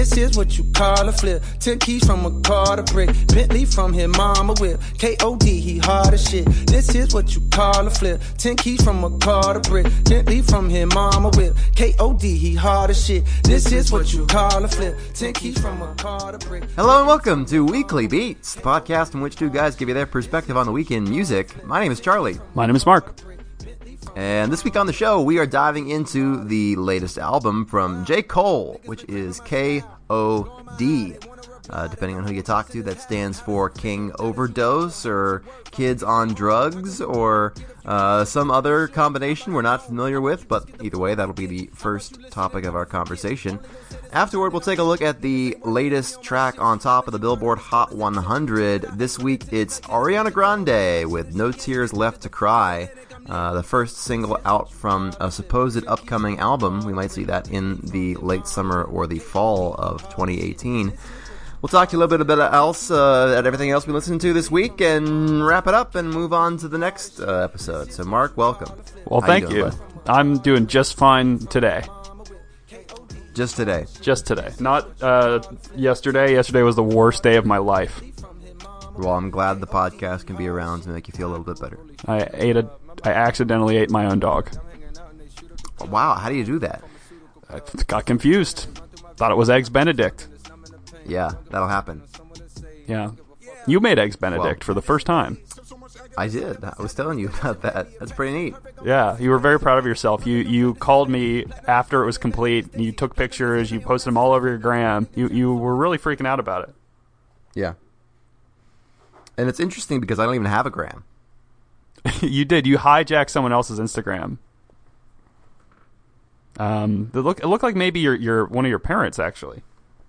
This is what you call a flip. 10 keys from a car to brick. Bentley from his mama whip. K.O.D. he hard as shit. This is what you call a flip. 10 keys from a car to brick. Bentley from his mama whip. K.O.D. he hard as shit. This is what you call a flip. 10 keys from a car to brick. Hello and welcome to Weekly Beats, the podcast in which two guys give you their perspective on the week in music. My name is Charlie. My name is Mark. And this week on the show, we are diving into the latest album from J. Cole, which is K.O.D. Depending on who you talk to, that stands for King Overdose, or Kids on Drugs, or some other combination we're not familiar with, but either way, that'll be the first topic of our conversation. Afterward, we'll take a look at the latest track on top of the Billboard Hot 100. This week, it's Ariana Grande with No Tears Left to Cry. The first single out from a supposed upcoming album. We might see that in the late summer or the fall of 2018. We'll talk to you a little bit about everything else we listened to this week, and wrap it up and move on to the next episode. So, Mark, welcome. Well, thank you. I'm doing just fine today. Just today? Just today. Not yesterday. Yesterday was the worst day of my life. Well, I'm glad the podcast can be around to make you feel a little bit better. I accidentally ate my own dog. Wow, how do you do that? I got confused. Thought it was Eggs Benedict. Yeah, that'll happen. Yeah. You made Eggs Benedict for the first time. I did. I was telling you about that. That's pretty neat. Yeah, you were very proud of yourself. You called me after it was complete. You took pictures. You posted them all over your gram. You were really freaking out about it. Yeah. And it's interesting because I don't even have a gram. You did. You hijacked someone else's Instagram. It looked like maybe you're one of your parents, actually.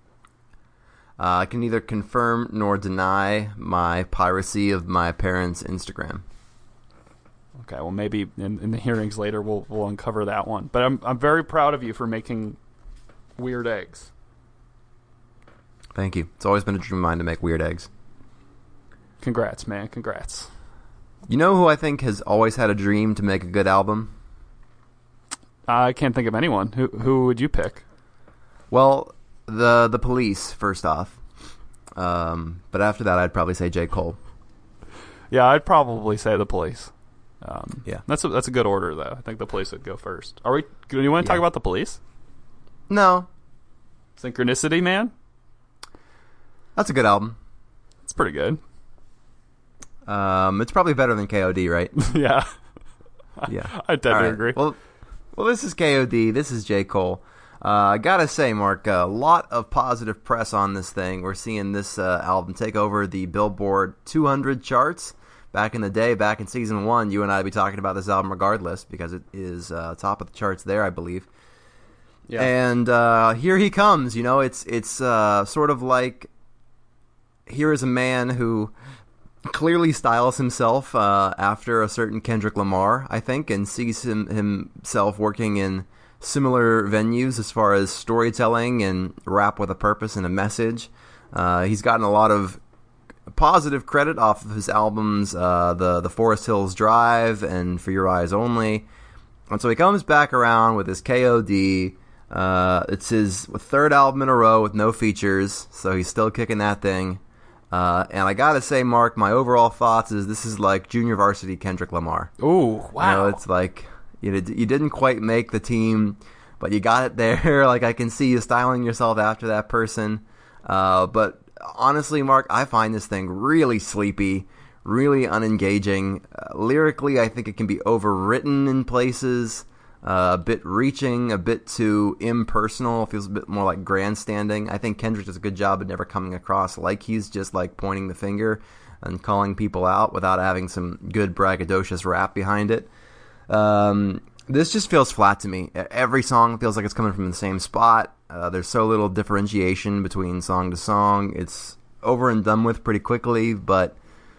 I can neither confirm nor deny my piracy of my parents' Instagram. Okay, well, maybe in the hearings later we'll uncover that one. But I'm very proud of you for making weird eggs. Thank you. It's always been a dream of mine to make weird eggs. Congrats, man. Congrats. You know who I think has always had a dream to make a good album? I can't think of anyone. Who would you pick? Well, the Police, first off. But after that, I'd probably say J. Cole. Yeah, I'd probably say the Police. Yeah, that's a good order, though. I think the Police would go first. Do you want to talk about the Police? No. Synchronicity, man? That's a good album. It's pretty good. It's probably better than K.O.D., right? Yeah. Yeah. I tend to agree. Well, this is K.O.D., this is J. Cole. I gotta say, Mark, a lot of positive press on this thing. We're seeing this album take over the Billboard 200 charts. Back in the day, back in Season 1, you and I would be talking about this album regardless, because it is top of the charts there, I believe. Yeah. And here he comes, you know, it's sort of like, here is a man who clearly styles himself after a certain Kendrick Lamar, I think, and sees himself working in similar venues as far as storytelling and rap with a purpose and a message. He's gotten a lot of positive credit off of his albums, the Forest Hills Drive and For Your Eyes Only. And so he comes back around with his K.O.D. It's his third album in a row with no features, so he's still kicking that thing. And I gotta say, Mark, my overall thoughts is this is like junior varsity Kendrick Lamar. Ooh, wow. You know, it's like, you didn't quite make the team, but you got it there. Like, I can see you styling yourself after that person. But honestly, Mark, I find this thing really sleepy, really unengaging. Lyrically, I think it can be overwritten in places. A bit reaching, a bit too impersonal, feels a bit more like grandstanding. I think Kendrick does a good job of never coming across like he's just like pointing the finger and calling people out without having some good braggadocious rap behind it. This just feels flat to me. Every song feels like it's coming from the same spot. There's so little differentiation between song to song. It's over and done with pretty quickly, but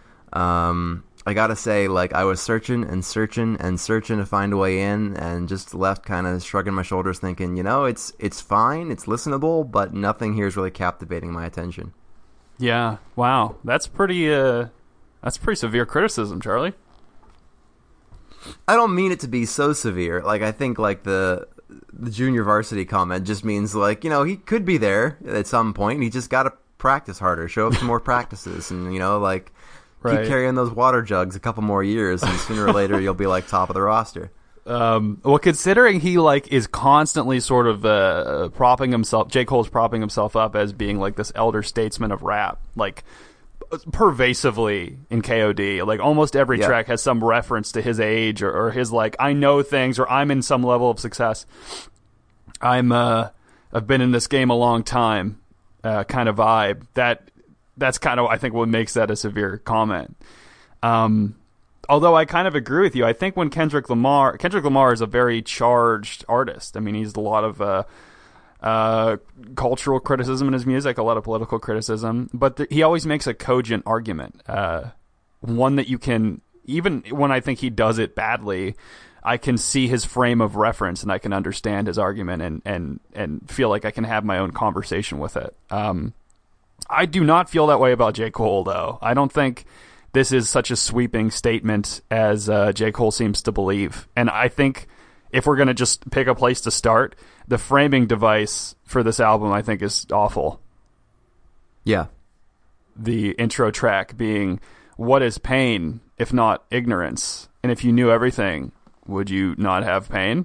I gotta say, like, I was searching and searching and searching to find a way in, and just left kind of shrugging my shoulders thinking, you know, it's fine, it's listenable, but nothing here is really captivating my attention. Yeah, wow. That's pretty severe criticism, Charlie. I don't mean it to be so severe. Like, I think, like, the the junior varsity comment just means like, he could be there at some point. He just got to practice harder, show up some more practices, and like keep carrying those water jugs a couple more years, and sooner or later you'll be like top of the roster. Well, considering he like is constantly sort of propping himself, J. Cole's propping himself up as being like this elder statesman of rap, like pervasively in KOD. Like almost every track has some reference to his age or his like I know things or I'm in some level of success. I've been in this game a long time, kind of vibe. That's kind of I think what makes that a severe comment. Although I kind of agree with you. I think when Kendrick Lamar is a very charged artist. I mean, he's a lot of cultural criticism in his music, a lot of political criticism, but he always makes a cogent argument. One that you can, even when I think he does it badly, I can see his frame of reference and I can understand his argument and feel like I can have my own conversation with it. I do not feel that way about J. Cole, though. I don't think this is such a sweeping statement as J. Cole seems to believe. And I think if we're going to just pick a place to start, the framing device for this album, I think, is awful. Yeah. The intro track being, what is pain if not ignorance? And if you knew everything, would you not have pain?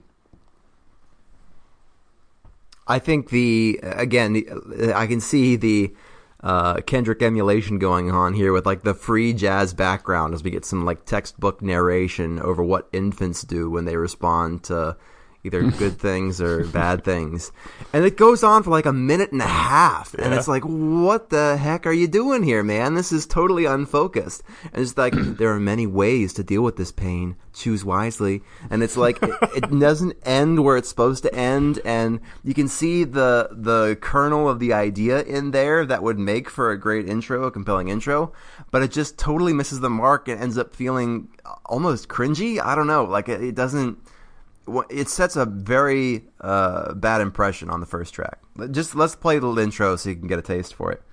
I think I can see the Kendrick emulation going on here with like the free jazz background as we get some like textbook narration over what infants do when they respond to either good things or bad things. And it goes on for like a minute and a half. And it's like, what the heck are you doing here, man? This is totally unfocused. And it's like, there are many ways to deal with this pain. Choose wisely. And it's like, it doesn't end where it's supposed to end. And you can see the kernel of the idea in there that would make for a great intro, a compelling intro. But it just totally misses the mark and ends up feeling almost cringy. I don't know. Like, it doesn't... It sets a very bad impression on the first track. Let's play the intro so you can get a taste for it.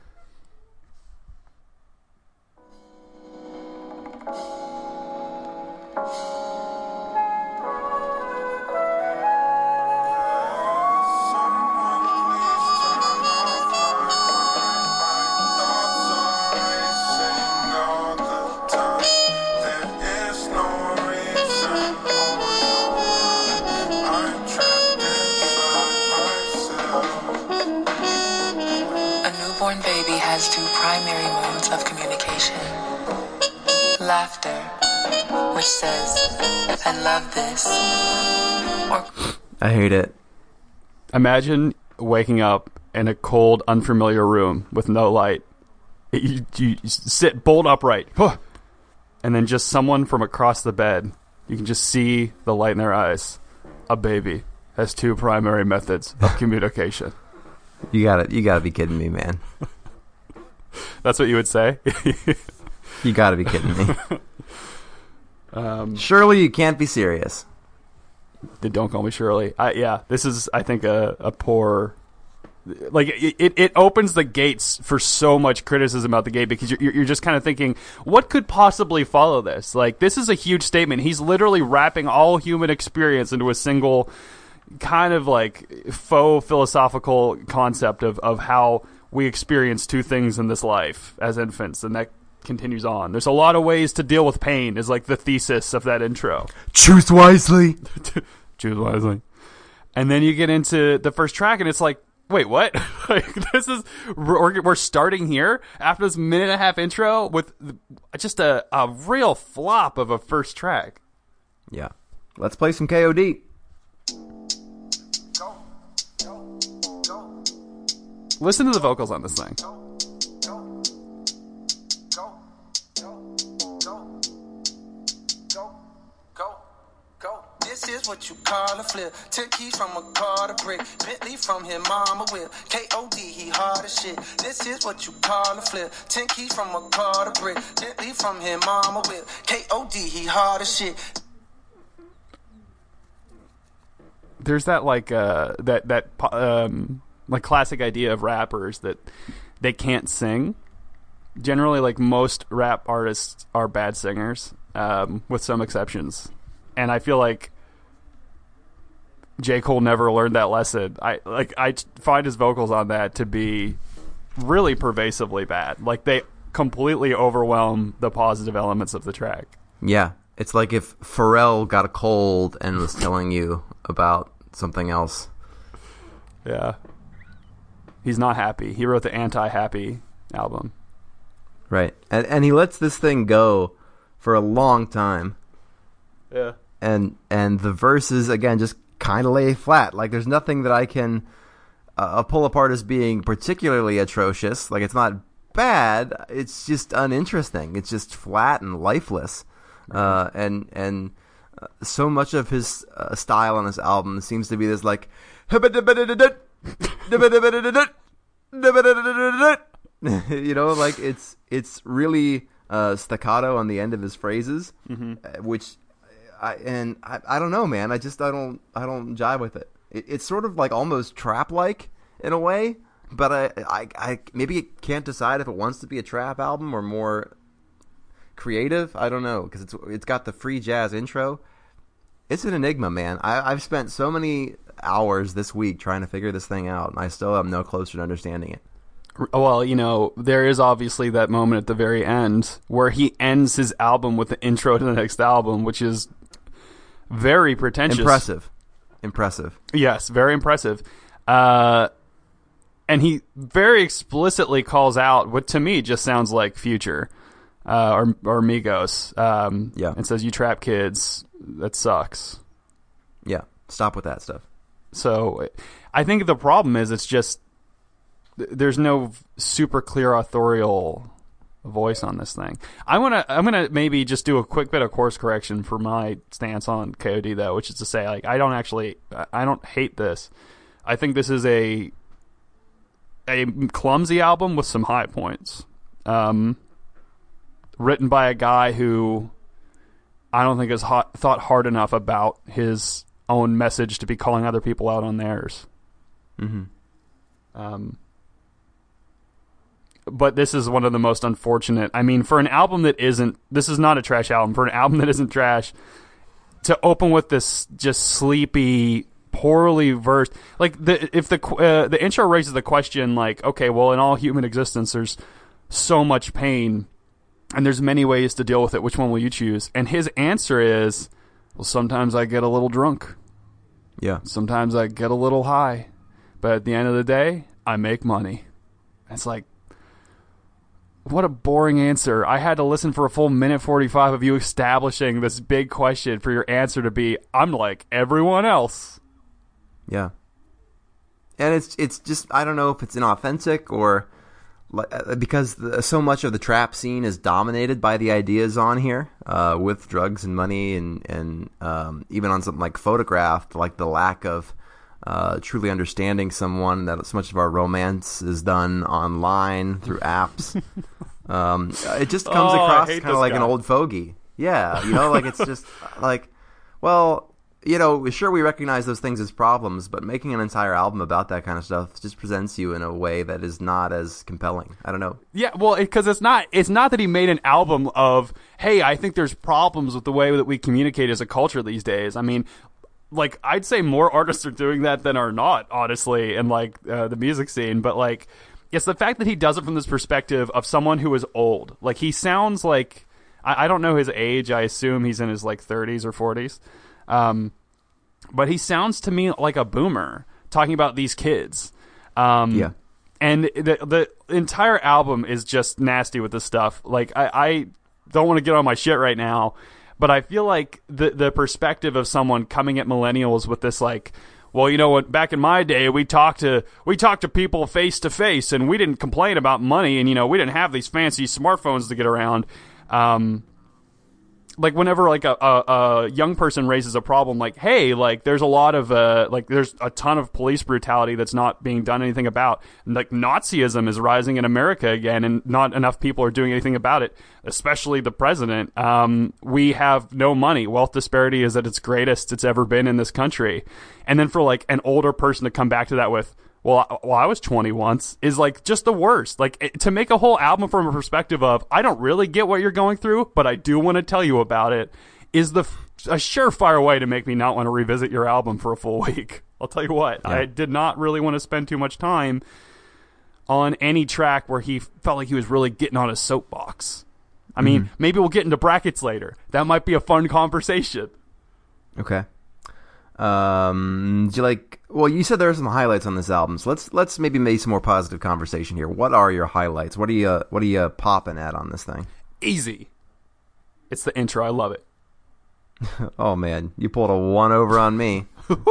Two primary modes of communication. Laughter, which says, I love this. I hate it. Imagine waking up in a cold, unfamiliar room with no light. You sit bolt upright, and then just someone from across the bed, you can just see the light in their eyes. A baby has two primary methods of communication. You gotta be kidding me, man. That's what you would say? You gotta be kidding me. Surely you can't be serious. Don't call me Shirley. This is, I think, a poor... Like, it opens the gates for so much criticism about the game because you're just kind of thinking, what could possibly follow this? Like, this is a huge statement. He's literally wrapping all human experience into a single kind of, like, faux philosophical concept of how we experience two things in this life as infants, and that continues on. There's a lot of ways to deal with pain is like the thesis of that intro. Choose wisely. Choose wisely. And then you get into the first track and it's like, wait, what? Like, this is, we're starting here after this minute and a half intro with just a real flop of a first track. Yeah. Let's play some KOD. Listen to the vocals on this thing. This is what you call a flip. 10 keys from a car to brick. Bentley from his mama whip. KOD, he hard as shit. This is what you call a flip. 10 keys from a car to brick. Bentley from his mama whip. KOD, he hard as shit. There's that like like classic idea of rappers that they can't sing. Generally, like most rap artists are bad singers, with some exceptions. And I feel like J. Cole never learned that lesson. I find his vocals on that to be really pervasively bad. Like, they completely overwhelm the positive elements of the track. Yeah, it's like if Pharrell got a cold and was telling you about something else. Yeah. He's not happy. He wrote the Anti-Happy album. Right. And he lets this thing go for a long time. Yeah. And the verses, again, just kind of lay flat. Like, there's nothing that I can pull apart as being particularly atrocious. Like, it's not bad. It's just uninteresting. It's just flat and lifeless. And so much of his style on this album seems to be this, like, you know, like it's really staccato on the end of his phrases, which I don't know, man. I don't jive with it. It's sort of like almost trap like in a way, but I maybe it can't decide if it wants to be a trap album or more creative. I don't know, because it's got the free jazz intro. It's an enigma, man. I've spent so many hours this week trying to figure this thing out, and I still am no closer to understanding it. Well, you know, there is obviously that moment at the very end where he ends his album with the intro to the next album, which is very pretentious. Impressive. Yes, very impressive. And he very explicitly calls out what to me just sounds like Future or Migos. And says, "You trap kids, that sucks." Yeah, stop with that stuff. So I think the problem is it's just there's no super clear authorial voice on this thing. I'm gonna maybe just do a quick bit of course correction for my stance on KOD, though, which is to say, like, I don't hate this. I think this is a clumsy album with some high points. Written by a guy who I don't think has thought hard enough about his own message to be calling other people out on theirs. But this is one of the most unfortunate. I mean, for an album that isn't, this is not a trash album. For an album that isn't trash, to open with this just sleepy, poorly versed, like the intro raises the question, like, okay, well, in all human existence, there's so much pain, and there's many ways to deal with it. Which one will you choose? And his answer is, well, sometimes I get a little drunk. Yeah. Sometimes I get a little high. But at the end of the day, I make money. It's like, what a boring answer. I had to listen for a full minute 45 of you establishing this big question for your answer to be, I'm like everyone else. Yeah. And it's just, I don't know if it's inauthentic or because so much of the trap scene is dominated by the ideas on here, with drugs and money and even on something like Photographed, like the lack of truly understanding someone, that so much of our romance is done online through apps. It just comes across kind of like an old fogey. Yeah, you know, like it's just like, well, you know, sure, we recognize those things as problems, but making an entire album about that kind of stuff just presents you in a way that is not as compelling. I don't know. Yeah, well, because it's not that he made an album of, hey, I think there's problems with the way that we communicate as a culture these days. I mean, like, I'd say more artists are doing that than are not, honestly, in, like, the music scene. But, like, it's the fact that he does it from this perspective of someone who is old. Like, he sounds like, I don't know his age. I assume he's in his, like, 30s or 40s. But he sounds to me like a boomer talking about these kids. Yeah. And the entire album is just nasty with this stuff. Like, I don't want to get on my shit right now, but I feel like the perspective of someone coming at millennials with this, like, well, you know what, back in my day, we talked to people face to face, and we didn't complain about money, and, you know, we didn't have these fancy smartphones to get around. Like, whenever, like, a young person raises a problem, like, hey, like, there's a lot of, like, there's a ton of police brutality that's not being done anything about. And, like, Nazism is rising in America again, and not enough people are doing anything about it, especially the president. We have no money. Wealth disparity is at its greatest it's ever been in this country. And then for, like, an older person to come back to that with, well, I was 20 once, is, like, just the worst. Like, to make a whole album from a perspective of, I don't really get what you're going through, but I do want to tell you about it, is a surefire way to make me not want to revisit your album for a full week. I'll tell you what, I did not really want to spend too much time on any track where he felt like he was really getting on a soapbox. I mean, maybe we'll get into brackets later. That might be a fun conversation. Okay. Do you like? Well, you said there are some highlights on this album, so let's maybe make some more positive conversation here. What are your highlights? What are you popping at on this thing? Easy. It's the intro. I love it. Oh man, you pulled a one over on me.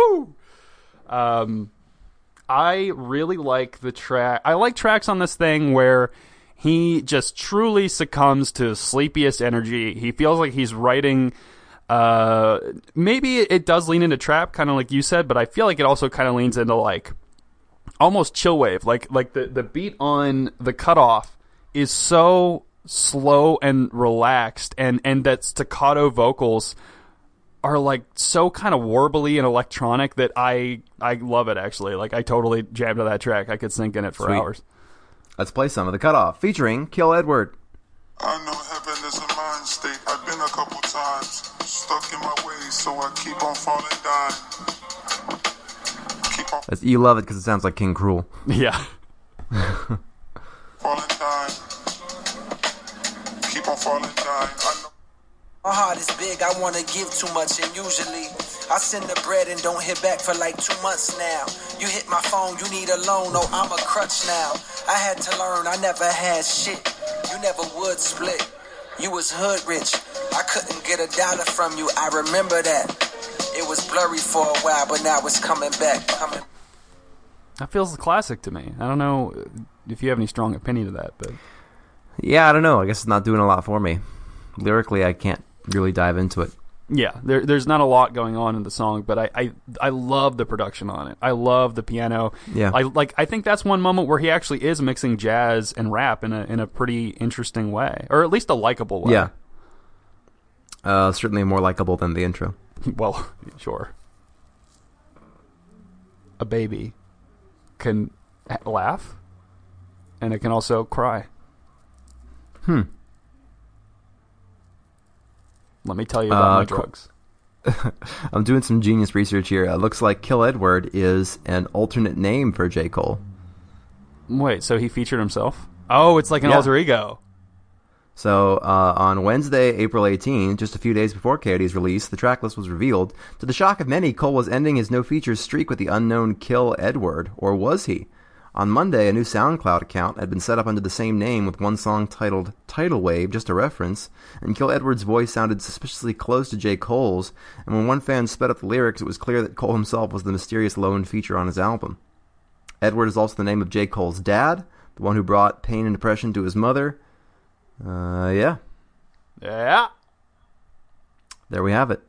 I really like the track. I like tracks on this thing where he just truly succumbs to sleepiest energy. He feels like he's writing. Maybe it does lean into trap, kind of like you said, but I feel like it also kind of leans into like almost chill wave. Like the beat on the cutoff is so slow and relaxed, and that staccato vocals are like so kind of warbly and electronic that I love it, actually. Like, I totally jammed to that track. I could sink in it for hours. Let's play some of The Cutoff, featuring Kill Edward. I know heaven is a mind state. I've been a couple times. Stuck in my ways, so I keep on falling down. You love it because it sounds like King Cruel. Yeah. Falling down. Keep on falling down. I know. My heart is big, I wanna give too much, and usually I send the bread and don't hit back for like 2 months now. You hit my phone, you need a loan, no, I'm a crutch now. I had to learn, I never had shit. You never would split. You was hood rich. I couldn't get $1 from you, I remember that. It was blurry for a while, but now it's coming back. That feels classic to me. I don't know if you have any strong opinion of that, but yeah, I don't know. I guess it's not doing a lot for me. Lyrically, I can't really dive into it. Yeah, there's not a lot going on in the song, but I love the production on it. I love the piano. Yeah, I think that's one moment where he actually is mixing jazz and rap in a pretty interesting way, or at least a likable way. Yeah, certainly more likable than the intro. Well, sure. A baby can laugh, and it can also cry. Let me tell you about my drugs. I'm doing some genius research here. It looks like Kill Edward is an alternate name for J. Cole. Wait, so he featured himself? Oh, it's like an alter ego. So on Wednesday, April 18, just a few days before KOD's release, the track list was revealed. To the shock of many, Cole was ending his no-features streak with the unknown Kill Edward. Or was he? On Monday, a new SoundCloud account had been set up under the same name with one song titled Tidal Wave, just a reference, and Kill Edward's voice sounded suspiciously close to J. Cole's, and when one fan sped up the lyrics, it was clear that Cole himself was the mysterious lone feature on his album. Edward is also the name of J. Cole's dad, the one who brought pain and depression to his mother. Yeah. Yeah. There we have it.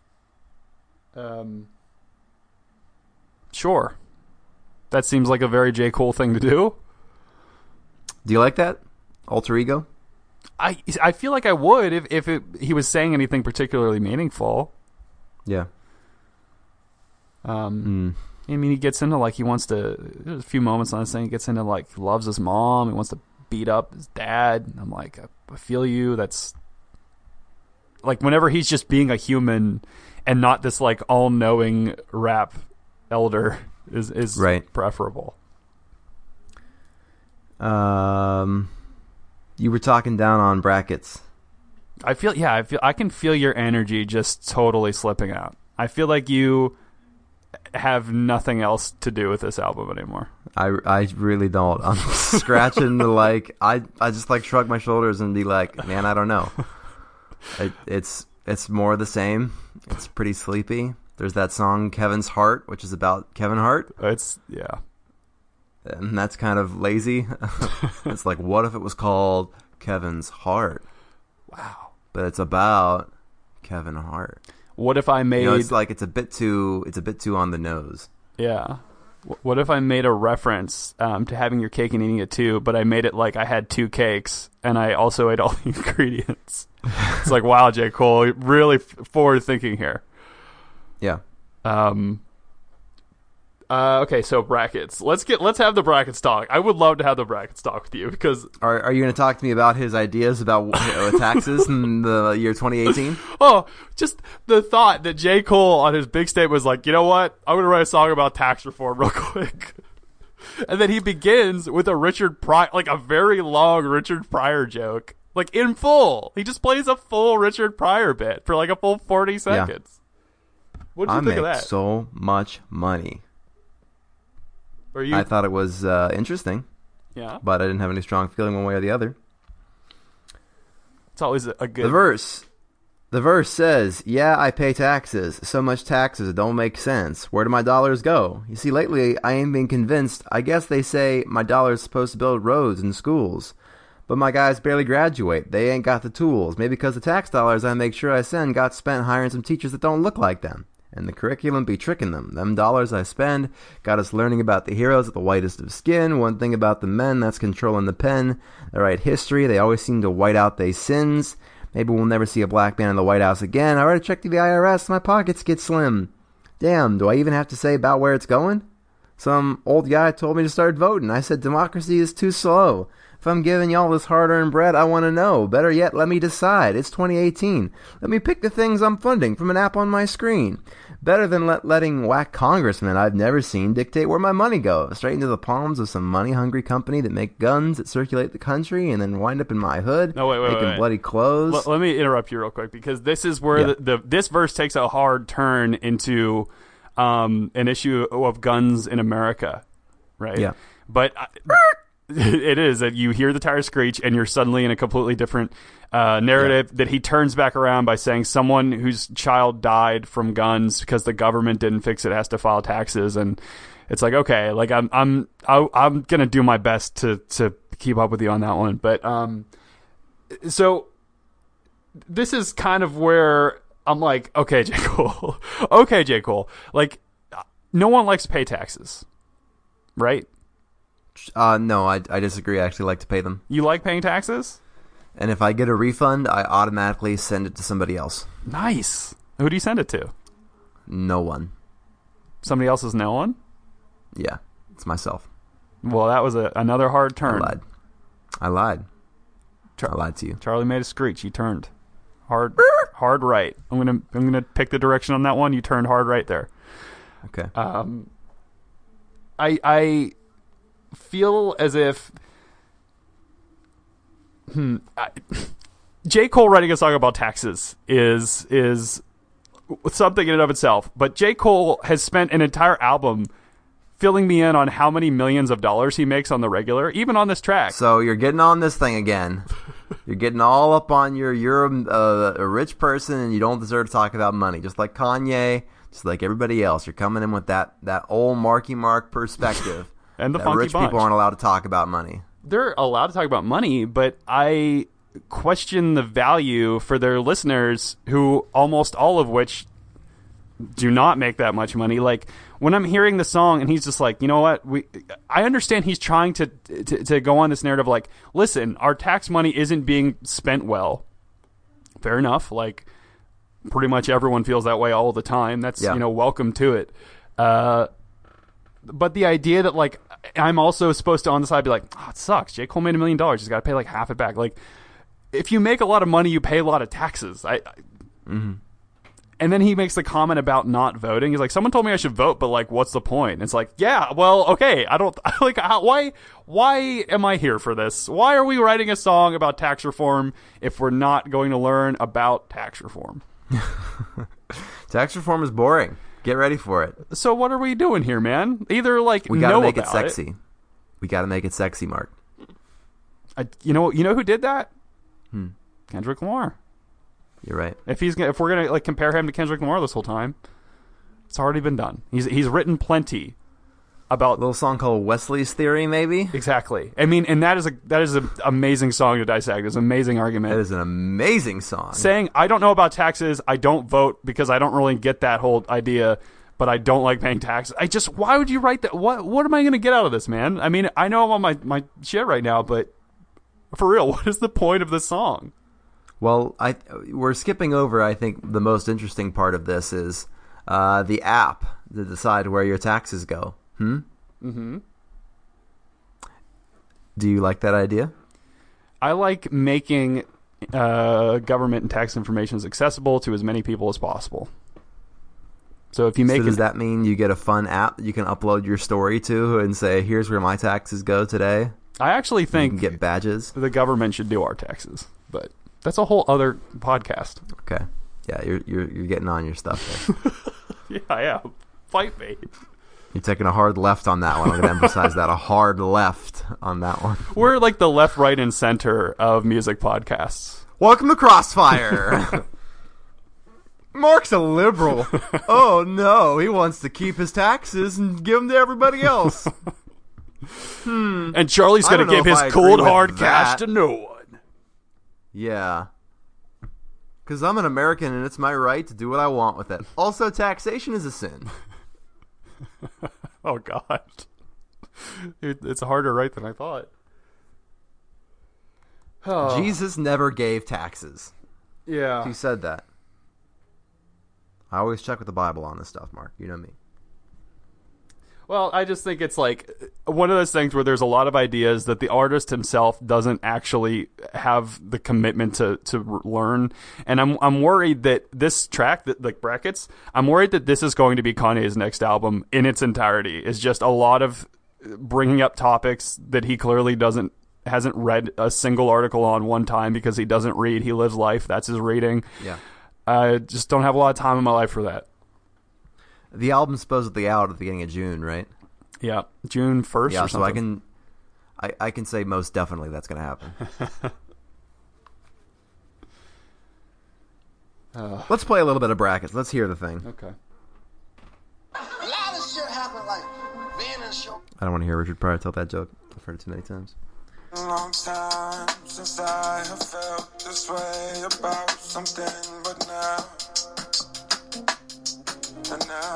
Sure. That seems like a very J. Cole thing to do. Do you like that? Alter ego? I feel like I would if he was saying anything particularly meaningful. Yeah. I mean, he gets into like he wants to. There's a few moments on this thing. He gets into like he loves his mom. He wants to beat up his dad. I'm like, I feel you. That's like whenever he's just being a human and not this like all-knowing rap elder is right. Preferable. You were talking down on brackets. I can feel your energy just totally slipping out. I feel like you have nothing else to do with this album anymore. I really don't. I'm scratching the like. I just like shrug my shoulders and be like, man, I don't know. It's more of the same. It's pretty sleepy. There's that song Kevin's Heart, which is about Kevin Hart. Yeah. And that's kind of lazy. It's like, what if it was called Kevin's Heart? Wow. But it's about Kevin Hart. What if I made... it's like it's a bit too on the nose. Yeah. What if I made a reference to having your cake and eating it too, but I made it like I had 2 cakes and I also ate all the ingredients? It's like, wow, J. Cole, really forward thinking here. Yeah. Okay, so brackets. Let's have the brackets talk. I would love to have the brackets talk with you because Are you going to talk to me about his ideas about taxes in the year 2018? oh, just the thought that J. Cole on his big statement was like, you know what? I'm going to write a song about tax reform real quick. And then he begins with a Richard Pryor, like a very long Richard Pryor joke, like in full. He just plays a full Richard Pryor bit for like a full 40 seconds. What did you think of that? I make so much money. You... I thought it was interesting. Yeah. But I didn't have any strong feeling one way or the other. It's always a good... The verse says, yeah, I pay taxes. So much taxes, it don't make sense. Where do my dollars go? You see, lately, I ain't been convinced. I guess they say my dollar's supposed to build roads and schools. But my guys barely graduate. They ain't got the tools. Maybe because the tax dollars I make sure I send got spent hiring some teachers that don't look like them. And the curriculum be tricking them. Them dollars I spend got us learning about the heroes at the whitest of skin. One thing about the men that's controlling the pen. They write history. They always seem to white out they sins. Maybe we'll never see a black man in the White House again. I already checked the IRS. My pockets get slim. Damn, do I even have to say about where it's going? Some old guy told me to start voting. I said democracy is too slow. If I'm giving y'all this hard-earned bread, I want to know. Better yet, let me decide. It's 2018. Let me pick the things I'm funding from an app on my screen. Better than letting whack congressmen I've never seen dictate where my money goes. Straight into the palms of some money-hungry company that make guns that circulate the country and then wind up in my hood making bloody clothes. Let me interrupt you real quick because this is where this verse takes a hard turn into an issue of guns in America, right? Yeah. But... it is that you hear the tire screech and you're suddenly in a completely different narrative that he turns back around by saying someone whose child died from guns because the government didn't fix it has to file taxes. And it's like, okay, like I'm going to do my best to keep up with you on that one. But so this is kind of where I'm like, okay, J. Cole. Okay, J. Cole. Like, no one likes to pay taxes, right? No, I disagree. I actually like to pay them. You like paying taxes? And if I get a refund, I automatically send it to somebody else. Nice. Who do you send it to? No one. Somebody else's no one? Yeah, it's myself. Well, that was another hard turn. I lied. I lied to you. Charlie made a screech. He turned hard right. I'm gonna pick the direction on that one. You turned hard right there. Okay. I feel as if J. Cole writing a song about taxes is something in and of itself. But J. Cole has spent an entire album filling me in on how many millions of dollars he makes on the regular, even on this track. So you're getting on this thing again. You're getting all up on you're a rich person and you don't deserve to talk about money. Just like Kanye, just like everybody else. You're coming in with that old Marky Mark perspective. And the that Funky rich Bunch. People aren't allowed to talk about money. They're allowed to talk about money, but I question the value for their listeners who almost all of which do not make that much money. Like when I'm hearing the song and he's just like, you know what? I understand he's trying to go on this narrative like, listen, our tax money isn't being spent well. Fair enough. Like pretty much everyone feels that way all the time. That's, welcome to it. But the idea that, like, I'm also supposed to on the side be like, oh, it sucks. J. Cole made $1 million. He's got to pay, like, half it back. Like, if you make a lot of money, you pay a lot of taxes. Mm-hmm. And then he makes the comment about not voting. He's like, someone told me I should vote, but, like, what's the point? And it's like, yeah, well, okay. I don't, like, why am I here for this? Why are we writing a song about tax reform if we're not going to learn about tax reform? Tax reform is boring. Get ready for it. So what are we doing here, man? Either like we gotta make it sexy. We gotta make it sexy, Mark. You know who did that? Kendrick Lamar. You're right. If we're gonna like compare him to Kendrick Lamar this whole time, it's already been done. He's written plenty about a little song called Wesley's Theory, maybe. Exactly. I mean, and that is an amazing song to dissect. It's an amazing argument. That is an amazing song. Saying I don't know about taxes, I don't vote because I don't really get that whole idea, but I don't like paying taxes. Why would you write that? What am I going to get out of this, man? I mean, I know I'm on my shit right now, but for real, what is the point of this song? Well, we're skipping over. I think the most interesting part of this is the app to decide where your taxes go. Do you like that idea? I like making government and tax information as accessible to as many people as possible. So if you make does that mean you get a fun app that you can upload your story to and say, here's where my taxes go today? I actually think you can get badges. The government should do our taxes, but that's a whole other podcast. Okay. Yeah, you're getting on your stuff there. Yeah, I am. Fight me. You're taking a hard left on that one. I'm going to emphasize that. A hard left on that one. We're like the left, right, and center of music podcasts. Welcome to Crossfire. Mark's a liberal. Oh, no. He wants to keep his taxes and give them to everybody else. And Charlie's going to give his cold, hard cash to no one. Yeah. Because I'm an American and it's my right to do what I want with it. Also, taxation is a sin. Oh, God. It's a harder right than I thought. Oh. Jesus never gave taxes. Yeah. He said that. I always check with the Bible on this stuff, Mark. You know me. Well, I just think it's like one of those things where there's a lot of ideas that the artist himself doesn't actually have the commitment to learn. And I'm worried that this track, like Brackets, I'm worried that this is going to be Kanye's next album in its entirety. Is just a lot of bringing up topics that he clearly hasn't read a single article on one time because he doesn't read. He lives life. That's his reading. Yeah. I just don't have a lot of time in my life for that. The album's supposedly out at the beginning of June, right? Yeah, June 1st. Yeah, or so I can say most definitely that's going to happen. Let's play a little bit of Brackets. Let's hear the thing. Okay. A lot of shit happened, like being in show. I don't want to hear Richard Pryor tell that joke. I've heard it too many times. A long time since I have felt this way about something, but now, and now,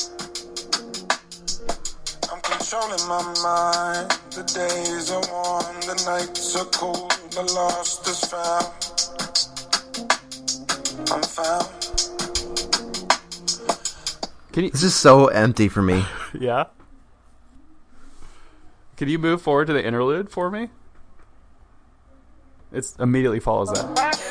I'm controlling my mind. The days are warm, the nights are cool, the lost is found. I'm found. This is so empty for me. Yeah. Can you move forward to the interlude for me? It immediately follows that.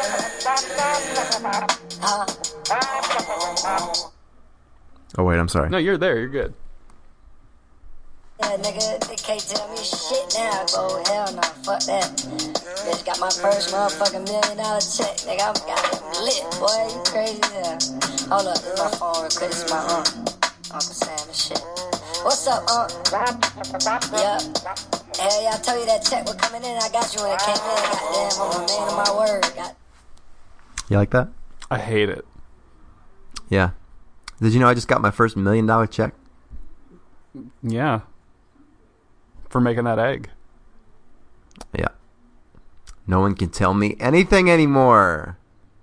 Oh, wait, I'm sorry. No, you're there. You're good. Yeah, nigga, they can't tell me shit now. Go, hell no, fuck that. Bitch got my first motherfucking $1 million check. Nigga, I'm got it lit, boy. You crazy as hell. Hold up, this is my phone real quick. This is my Uncle Sam and shit. What's up, Yup. Hell yeah, I told you that check was coming in. I got you when it came in. Goddamn, I'm a man of my word. You like that? I hate it. Yeah. Did you know I just got my first $1 million check? Yeah. For making that egg. Yeah. No one can tell me anything anymore.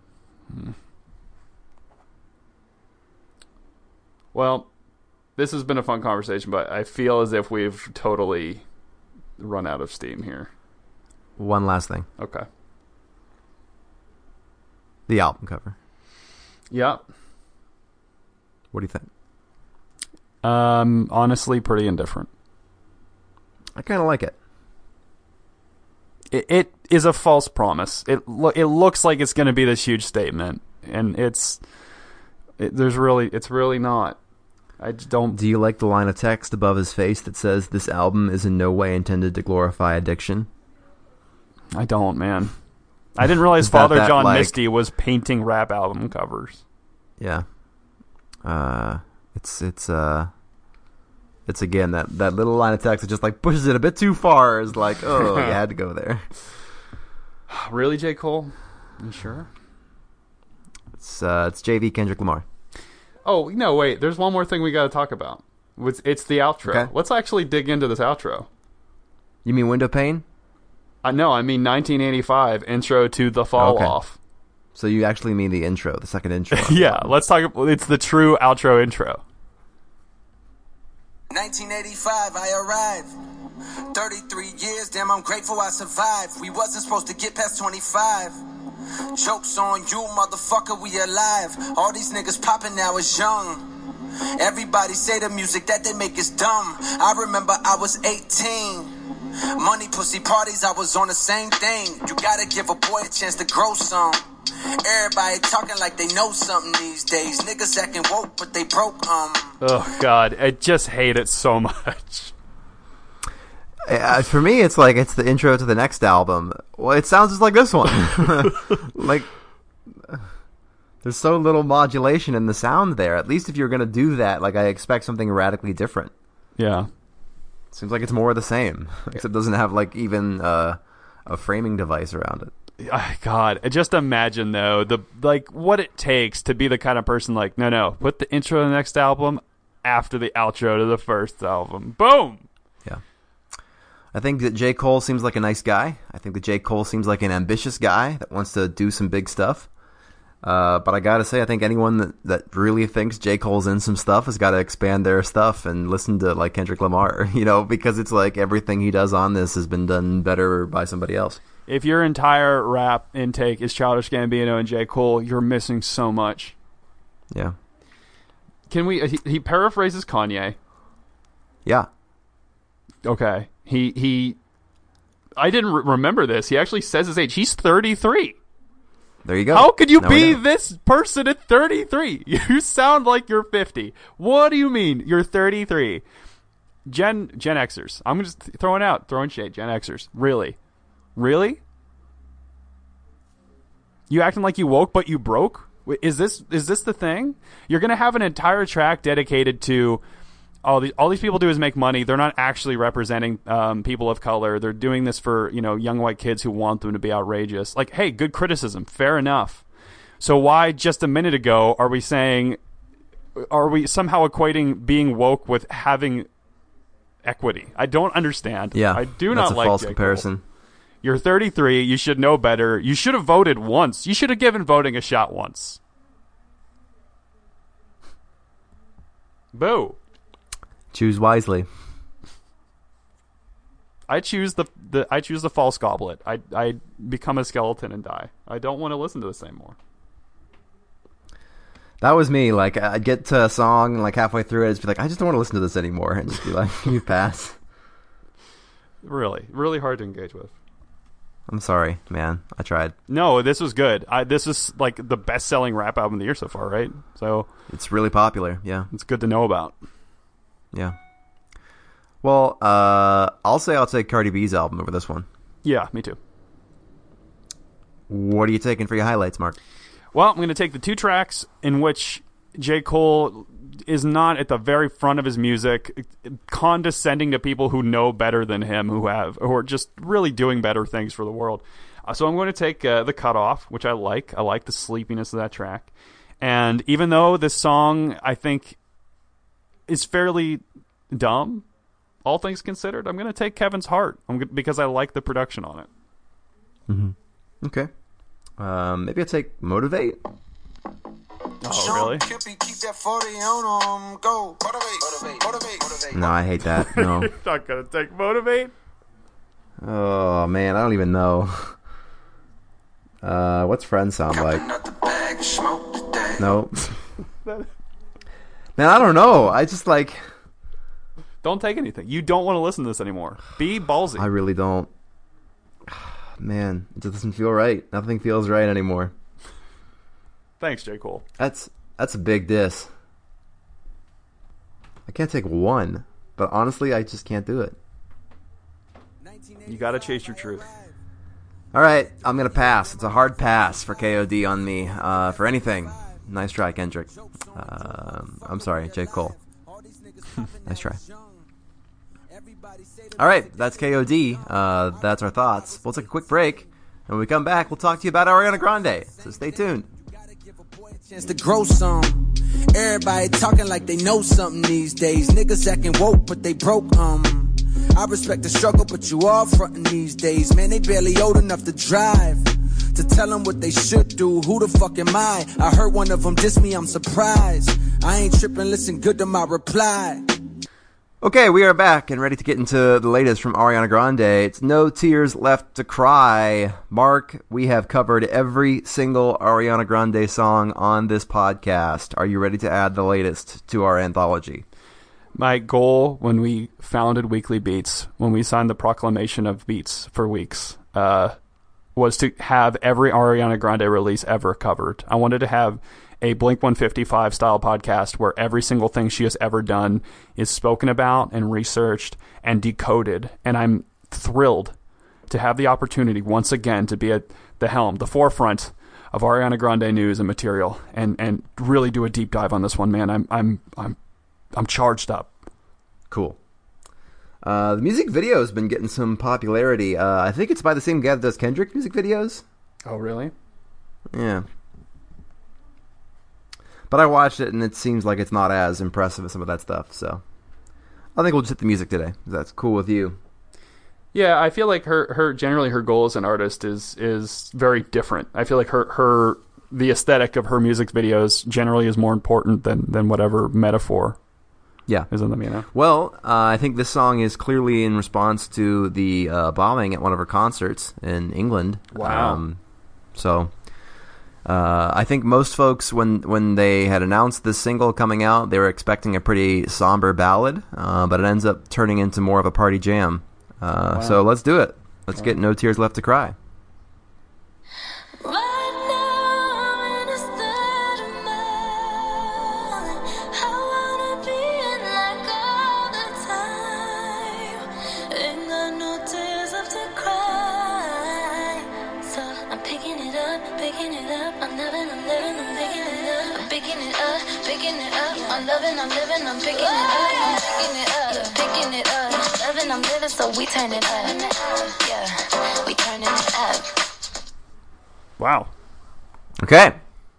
Well, this has been a fun conversation, but I feel as if we've totally run out of steam here. One last thing. Okay. The album cover. Yeah. What do you think? Honestly, pretty indifferent. I kind of like it. It is a false promise. It looks like it's going to be this huge statement, and it's really not. I just don't. Do you like the line of text above his face that says, "This album is in no way intended to glorify addiction"? I don't, man. I didn't realize Father John Misty was painting rap album covers. Yeah. It's again that little line of text that just like pushes it a bit too far. Is like, oh, you had to go there. Really, J. Cole? You sure? It's JV Kendrick Lamar. Oh no, wait. There's one more thing we got to talk about. It's the outro. Okay. Let's actually dig into this outro. You mean Window Pane? No, I mean 1985 intro to The Fall Off. So you actually mean the intro, the second intro. Yeah, let's talk. It's the true outro intro. 1985, I arrived. 33 years, damn, I'm grateful I survived. We wasn't supposed to get past 25. Jokes on you, motherfucker, we alive. All these niggas popping now is young. Everybody say the music that they make is dumb. I remember I was 18. Money, pussy, parties, I was on the same thing. You gotta give a boy a chance to grow some. Everybody talking like they know something these days. Niggas acting woke, but they broke, Oh, God. I just hate it so much. For me, it's like it's the intro to the next album. Well, it sounds just like this one. Like, there's so little modulation in the sound there. At least if you're going to do that, like, I expect something radically different. Yeah. Seems like it's more of the same, except it doesn't have, like, even a framing device around it. God, just imagine, though, what it takes to be the kind of person like, no, put the intro to the next album after the outro to the first album. Boom! Yeah. I think that J. Cole seems like a nice guy. I think that J. Cole seems like an ambitious guy that wants to do some big stuff. But I gotta say, I think anyone that really thinks J. Cole's in some stuff has got to expand their stuff and listen to, like, Kendrick Lamar, because it's like everything he does on this has been done better by somebody else. If your entire rap intake is Childish Gambino and J. Cole, you're missing so much. Yeah. Can we? He paraphrases Kanye. Yeah. Okay. He. I didn't remember this. He actually says his age. He's 33. There you go. How could you be this person at 33? You sound like you're 50. What do you mean you're 33? Gen Xers. I'm just throwing shade. Gen Xers. Really? You acting like you woke but you broke? Is this the thing? You're gonna have an entire track dedicated to all these people do is make money. They're not actually representing people of color. They're doing this for young white kids who want them to be outrageous. Like, hey, good criticism, fair enough. So why just a minute ago are we somehow equating being woke with having equity? I don't understand. Yeah, I do not like that's a false J. comparison. Cole. You're 33. You should know better. You should have voted once. You should have given voting a shot once. Boo. Choose wisely. I choose the false goblet. I become a skeleton and die. I don't want to listen to this anymore. That was me. Like, I'd get to a song, like, halfway through it, I'd just be like, I just don't want to listen to this anymore. And just be like, you pass. Really, really hard to engage with. I'm sorry, man. I tried. No, this was good. This is, like, the best-selling rap album of the year so far, right? So it's really popular, yeah. It's good to know about. Yeah. Well, I'll take Cardi B's album over this one. Yeah, me too. What are you taking for your highlights, Mark? Well, I'm going to take the two tracks in which J. Cole is not at the very front of his music, condescending to people who know better than him, who are just really doing better things for the world. So I'm going to take The Cutoff, which I like. I like the sleepiness of that track. And even though this song, I think, is fairly dumb, all things considered, I'm going to take Kevin's Heart because I like the production on it. Mm-hmm. Okay. Maybe I'll take Motivate. Oh, really? No, I hate that. No. You're not going to take Motivate? Oh, man, I don't even know. What's Friends sound like? No. Man, I don't know. I just like... Don't take anything. You don't want to listen to this anymore. Be ballsy. I really don't. Man, it doesn't feel right. Nothing feels right anymore. Thanks, J. Cole. That's a big diss. I can't take one, but honestly, I just can't do it. You gotta chase your truth. All right, I'm gonna pass. It's a hard pass for KOD on me for anything. Nice try, Kendrick. I'm sorry, J. Cole. Nice try. All right, that's KOD. That's our thoughts. We'll take a quick break, and when we come back, we'll talk to you about Ariana Grande. So stay tuned. Chance to grow some. Everybody talking like they know something these days. Niggas acting woke, but they broke. I respect the struggle, but you all frontin' these days. Man, they barely old enough to drive. To tell them what they should do. Who the fuck am I? I heard one of them diss me, I'm surprised. I ain't tripping, listen good to my reply. Okay, we are back and ready to get into the latest from Ariana Grande. It's No Tears Left to Cry. Mark, we have covered every single Ariana Grande song on this podcast. Are you ready to add the latest to our anthology? My goal when we founded Weekly Beats, when we signed the proclamation of Beats for Weeks, was to have every Ariana Grande release ever covered. I wanted to have a Blink-155 style podcast where every single thing she has ever done is spoken about and researched and decoded. And I'm thrilled to have the opportunity once again to be at the helm, the forefront of Ariana Grande news and material, and really do a deep dive on this one, man. I'm charged up. Cool. The music video has been getting some popularity. I think it's by the same guy that does Kendrick music videos. Oh, really? Yeah. But I watched it, and it seems like it's not as impressive as some of that stuff, so I think we'll just hit the music today, if that's cool with you. Yeah, I feel like her generally her goal as an artist is very different. I feel like the aesthetic of her music videos generally is more important than whatever metaphor is in them, you know? Well, I think this song is clearly in response to the bombing at one of her concerts in England. Wow. I think most folks, when they had announced this single coming out, they were expecting a pretty somber ballad, but it ends up turning into more of a party jam. Wow. So let's do it. Let's get No Tears Left to Cry. I'm living, so we turn it up. Yeah, we turn it up. Wow. Okay.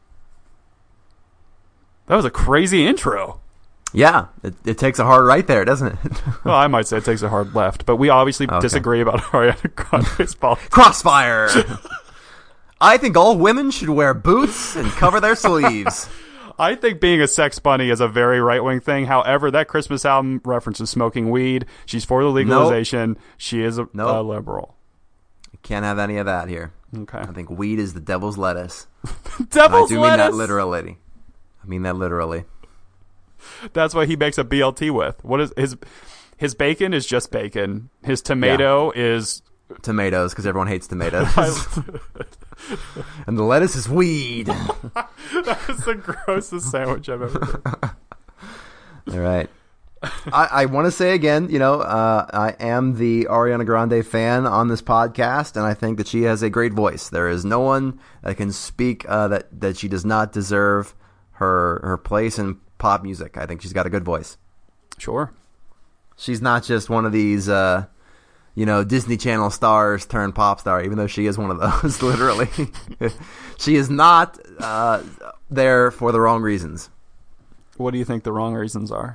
That was a crazy intro. Yeah, it takes a hard right there, doesn't it? Well, I might say it takes a hard left, but we obviously disagree about Ariana Grande's politics. Crossfire! I think all women should wear boots and cover their sleeves. I think being a sex bunny is a very right-wing thing. However, that Christmas album references smoking weed. She's for the legalization. Nope. She is a liberal. You can't have any of that here. Okay. I think weed is the devil's lettuce. Devil's lettuce? I mean that literally. That's what he makes a BLT with. What is his bacon is just bacon. His tomato is tomatoes, because everyone hates tomatoes. And the lettuce is weed. That was the grossest sandwich I've ever heard. All right. I want to say again, I am the Ariana Grande fan on this podcast, and I think that she has a great voice. There is no one that can speak that she does not deserve her place in pop music. I think she's got a good voice. Sure. She's not just one of these Disney Channel stars turned pop star, even though she is one of those, literally. She is not there for the wrong reasons. What do you think the wrong reasons are?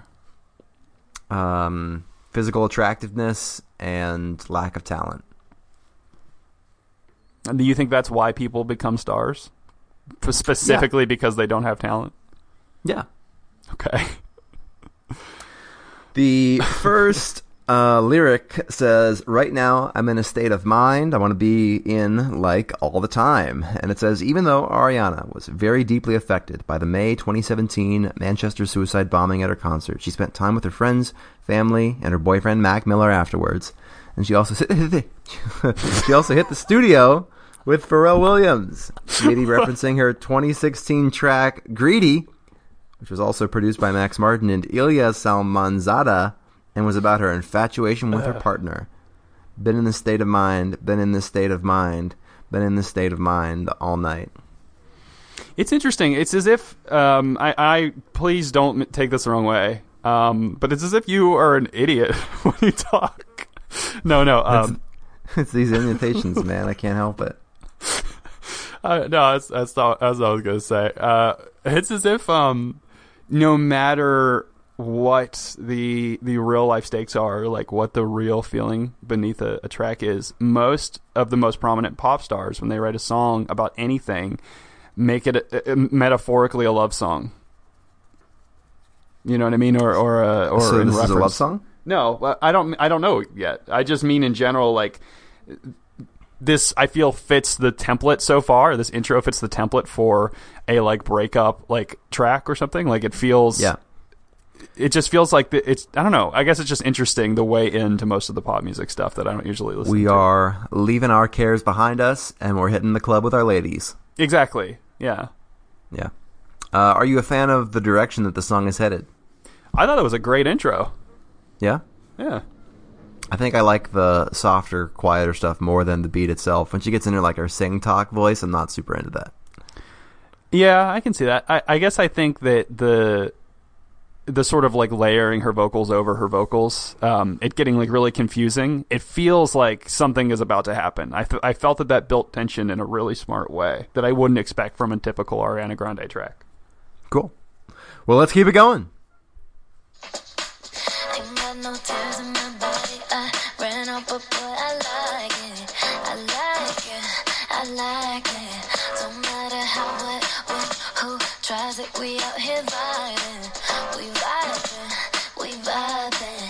Physical attractiveness and lack of talent. And do you think that's why people become stars? Specifically because they don't have talent? Yeah. Okay. The first lyric says, right now I'm in a state of mind I want to be in like all the time. And it says, even though Ariana was very deeply affected by the May 2017 Manchester suicide bombing at her concert, she spent time with her friends, family, and her boyfriend Mac Miller afterwards. And she also hit the studio with Pharrell Williams, maybe referencing her 2016 track Greedy, which was also produced by Max Martin and Ilya Salmanzada, and was about her infatuation with her partner. Been in this state of mind, been in this state of mind, been in this state of mind all night. It's interesting. It's as if, I please don't take this the wrong way, but it's as if you are an idiot when you talk. No. It's these imitations, man. I can't help it. No, that's not as I was going to say. It's as if no matter what the real life stakes are, like what the real feeling beneath a track is, most of the most prominent pop stars, when they write a song about anything, make it metaphorically a love song. You know what I mean? Or so in this reference. is a love song? No, I don't know yet. I just mean in general, like, this I feel fits the template so far. This intro fits the template for a like breakup like track or something. Like it feels, it just feels like it's. I don't know. I guess it's just interesting the way into most of the pop music stuff that I don't usually listen to. We are leaving our cares behind us, and we're hitting the club with our ladies. Exactly. Yeah. Yeah. Are you a fan of the direction that the song is headed? I thought it was a great intro. Yeah. Yeah. I think I like the softer, quieter stuff more than the beat itself. When she gets into like her sing talk voice, I'm not super into that. Yeah, I can see that. I guess I think that the sort of like layering her vocals over her vocals, it getting like really confusing. It feels like something is about to happen. I felt that built tension in a really smart way that I wouldn't expect from a typical Ariana Grande track. Cool. Well, let's keep it going. Ain't got no tears in my body. I ran out, but boy, I like it. I like it. I like it. Don't matter how, what, when, who tries it. We out here vibing. We vibing. We vibing.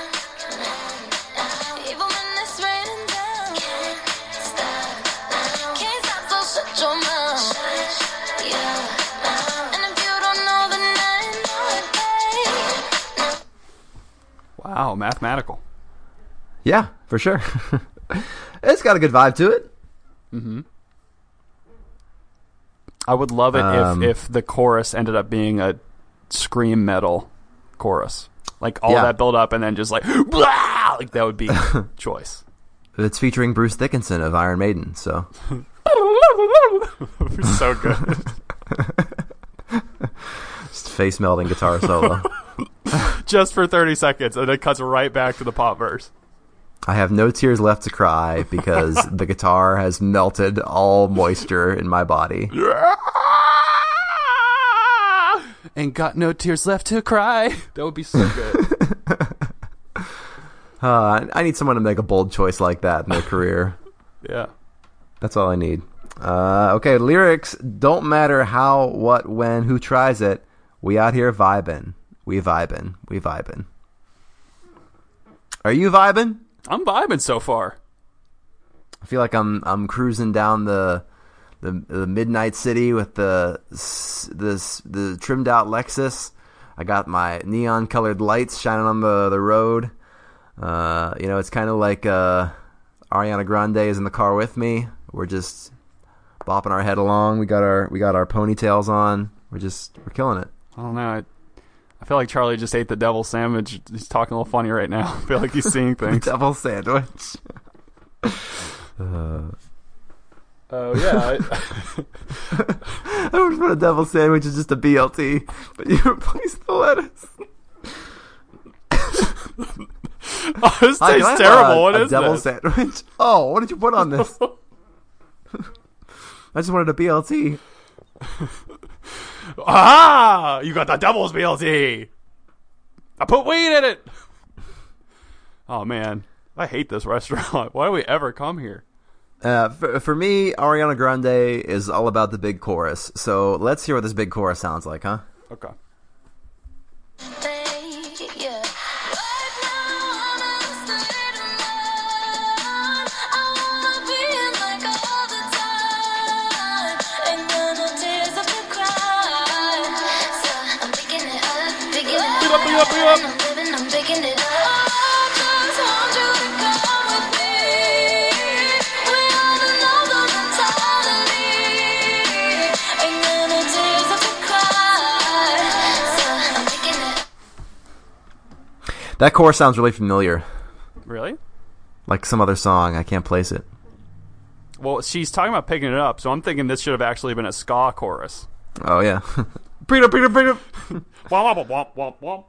Even when it's raining down. Can't stop. Can't stop, so shut your mouth. Yeah. And if you don't know, then I know it, babe. Wow, mathematical. Yeah, for sure. It's got a good vibe to it. Mm-hmm. I would love it if the chorus ended up being a scream metal chorus. Like all that build up and then just like, blah! Like that would be choice. It's featuring Bruce Dickinson of Iron Maiden, so. So good. Just face melting guitar solo. Just for 30 seconds, and it cuts right back to the pop verse. I have no tears left to cry because the guitar has melted all moisture in my body. And got no tears left to cry. That would be so good. I need someone to make a bold choice like that in their career. Yeah. That's all I need. Okay, lyrics don't matter how, what, when, who tries it. We out here vibing. We vibing. We vibing. Are you vibing? I'm vibing so far. I feel like I'm cruising down the midnight city with the trimmed out Lexus. I got my neon colored lights shining on the road. It's kind of like Ariana Grande is in the car with me. We're just bopping our head along. We got our ponytails on. We're killing it. I don't know. I feel like Charlie just ate the devil sandwich. He's talking a little funny right now. I feel like he's seeing things. Devil sandwich. Oh, yeah. I would put a devil sandwich as just a BLT, but you replaced the lettuce. Oh, this tastes terrible. What is devil this? Sandwich? Oh, what did you put on this? I just wanted a BLT. Ah! You got the devil's BLT! I put weed in it! Oh, man. I hate this restaurant. Why do we ever come here? For me, Ariana Grande is all about the big chorus. So let's hear what this big chorus sounds like, huh? Okay. I'm picking it up. Just want you to come with me. We all know the mentality. Ain't got no tears left to cry. So I'm picking it up. That chorus sounds really familiar. Really? Like some other song. I can't place it. Well, she's talking about picking it up, so I'm thinking this should have actually been a ska chorus. Oh, yeah. Bring it up, bring it up, bring it up. Womp, womp, womp, womp.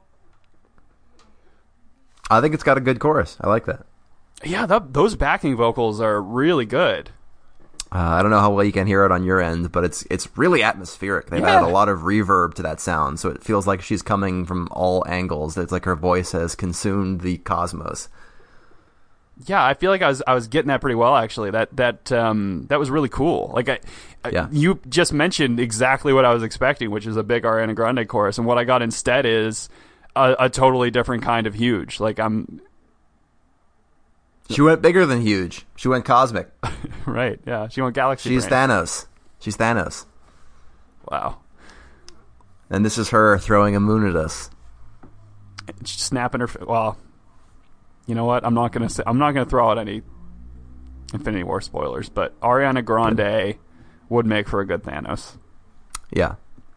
I think it's got a good chorus. I like that. Yeah, those backing vocals are really good. I don't know how well you can hear it on your end, but it's really atmospheric. They've added a lot of reverb to that sound, so it feels like she's coming from all angles. It's like her voice has consumed the cosmos. Yeah, I feel like I was getting that pretty well, actually. That was really cool. Like you just mentioned exactly what I was expecting, which is a big Ariana Grande chorus, and what I got instead is a totally different kind of huge. Like She went bigger than huge. She went cosmic. Right, yeah. She went galaxy She's brain. Thanos. She's Thanos. Wow. And this is her throwing a moon at us. She's snapping her... Well, you know what? I'm not going to throw out any Infinity War spoilers, but Ariana Grande would make for a good Thanos. Yeah.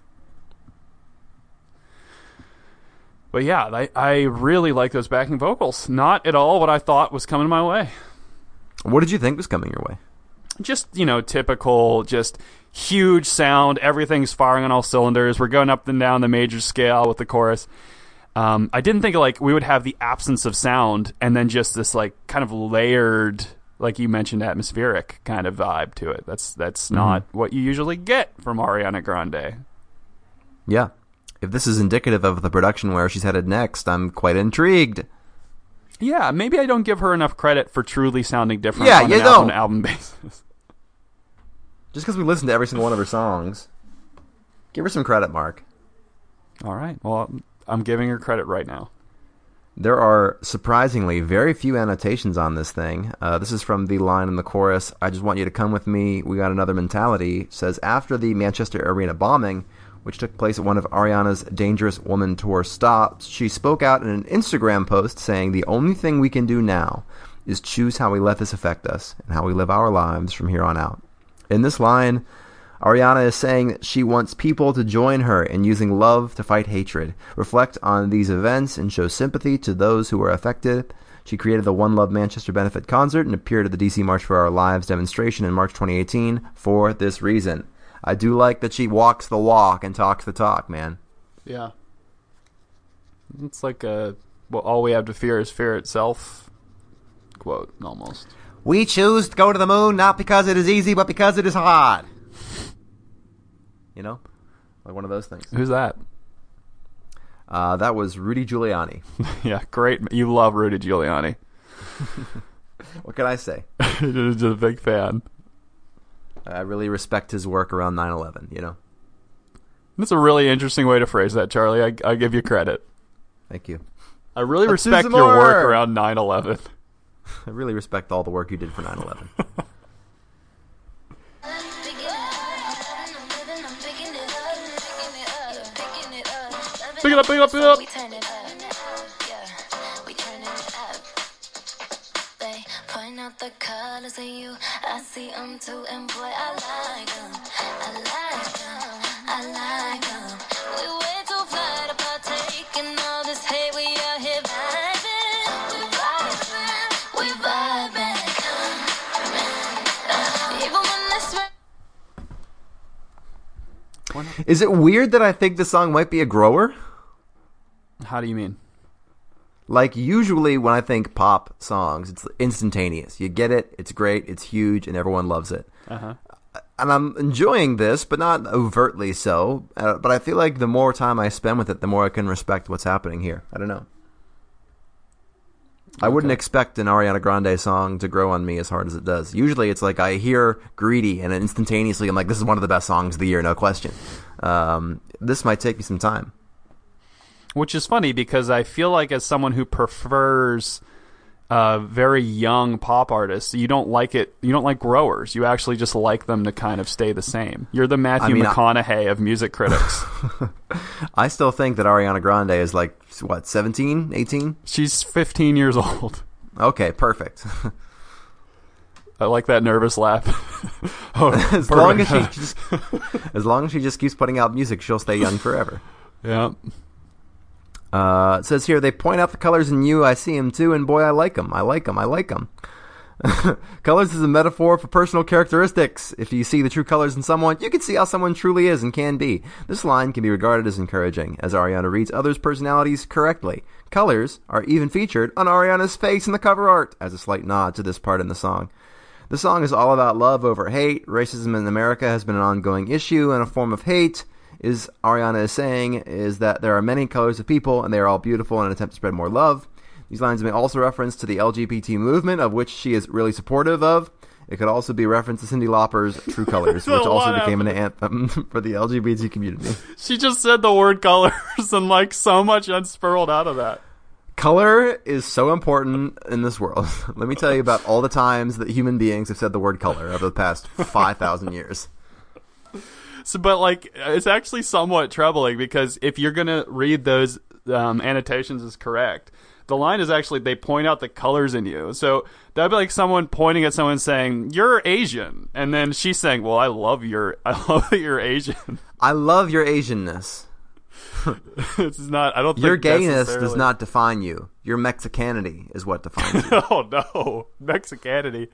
But yeah, I really like those backing vocals. Not at all what I thought was coming my way. What did you think was coming your way? Just, typical, just huge sound. Everything's firing on all cylinders. We're going up and down the major scale with the chorus. I didn't think we would have the absence of sound and then just this kind of layered, like you mentioned, atmospheric kind of vibe to it. That's not what you usually get from Ariana Grande. Yeah. If this is indicative of the production where she's headed next, I'm quite intrigued. Yeah, maybe I don't give her enough credit for truly sounding different on an album-to-album basis. Just because we listen to every single one of her songs. Give her some credit, Mark. All right. Well, I'm giving her credit right now. There are surprisingly very few annotations on this thing. This is from the line in the chorus, "I just want you to come with me, we got another mentality." It says, after the Manchester Arena bombing, which took place at one of Ariana's Dangerous Woman tour stops, she spoke out in an Instagram post saying, "The only thing we can do now is choose how we let this affect us and how we live our lives from here on out." In this line, Ariana is saying that she wants people to join her in using love to fight hatred, reflect on these events, and show sympathy to those who were affected. She created the One Love Manchester benefit concert and appeared at the DC March for Our Lives demonstration in March 2018 for this reason. I do like that she walks the walk and talks the talk, man. Yeah. It's like all we have to fear is fear itself quote, almost. We choose to go to the moon not because it is easy, but because it is hard. Like one of those things. Who's that? That was Rudy Giuliani. Yeah, great. You love Rudy Giuliani. What can I say? You're just a big fan. I really respect his work around 9/11, That's a really interesting way to phrase that, Charlie. I give you credit. Thank you. I really Let's respect your work around 9/11. I really respect all the work you did for 9/11. Pick it up, pick it up, pick it up. We turn it up. Yeah, we turn it up. They point out the colors in you. I see them too, and boy, I like them. I like them. I like them. We way too fly to partake in all this hate. We out here vibing. We vibing. We vibing. Even when it's right. Is it weird that I think the song might be a grower? How do you mean? Like, usually when I think pop songs, it's instantaneous. You get it, it's great, it's huge, and everyone loves it. Uh-huh. And I'm enjoying this, but not overtly so. But I feel like the more time I spend with it, the more I can respect what's happening here. I don't know. I wouldn't expect an Ariana Grande song to grow on me as hard as it does. Usually it's like I hear Greedy, and instantaneously I'm like, this is one of the best songs of the year, no question. This might take me some time. Which is funny because I feel like as someone who prefers very young pop artists, you don't like it. You don't like growers. You actually just like them to kind of stay the same. You're the Matthew McConaughey of music critics. I still think that Ariana Grande is like, what, 17, 18? She's 15 years old. Okay, perfect. I like that nervous laugh. as long as she just keeps putting out music, she'll stay young forever. Yeah. It says here, they point out the colors in you. I see them too, and boy, I like them. I like them. I like them. Colors is a metaphor for personal characteristics. If you see the true colors in someone, you can see how someone truly is and can be. This line can be regarded as encouraging, as Ariana reads others' personalities correctly. Colors are even featured on Ariana's face in the cover art, as a slight nod to this part in the song. The song is all about love over hate. Racism in America has been an ongoing issue and a form of hate. Ariana is saying is that there are many colors of people and they are all beautiful in an attempt to spread more love. These lines may also reference to the LGBT movement, of which she is really supportive of. It could also be referenced to Cyndi Lauper's True Colors, which also became an anthem for the LGBT community. She just said the word colors and like so much unspurled out of that. Color is so important in this world. Let me tell you about all the times that human beings have said the word color over the past 5,000 years. So, but like, it's actually somewhat troubling because if you're going to read those annotations as correct, the line is actually, they point out the colors in you. So that'd be like someone pointing at someone saying, "You're Asian," and then she's saying, "Well, I love that you're Asian." I love your Asianness. It's not. I don't think your gayness does not define you. Your Mexicanity is what defines you. Oh no, Mexicanity.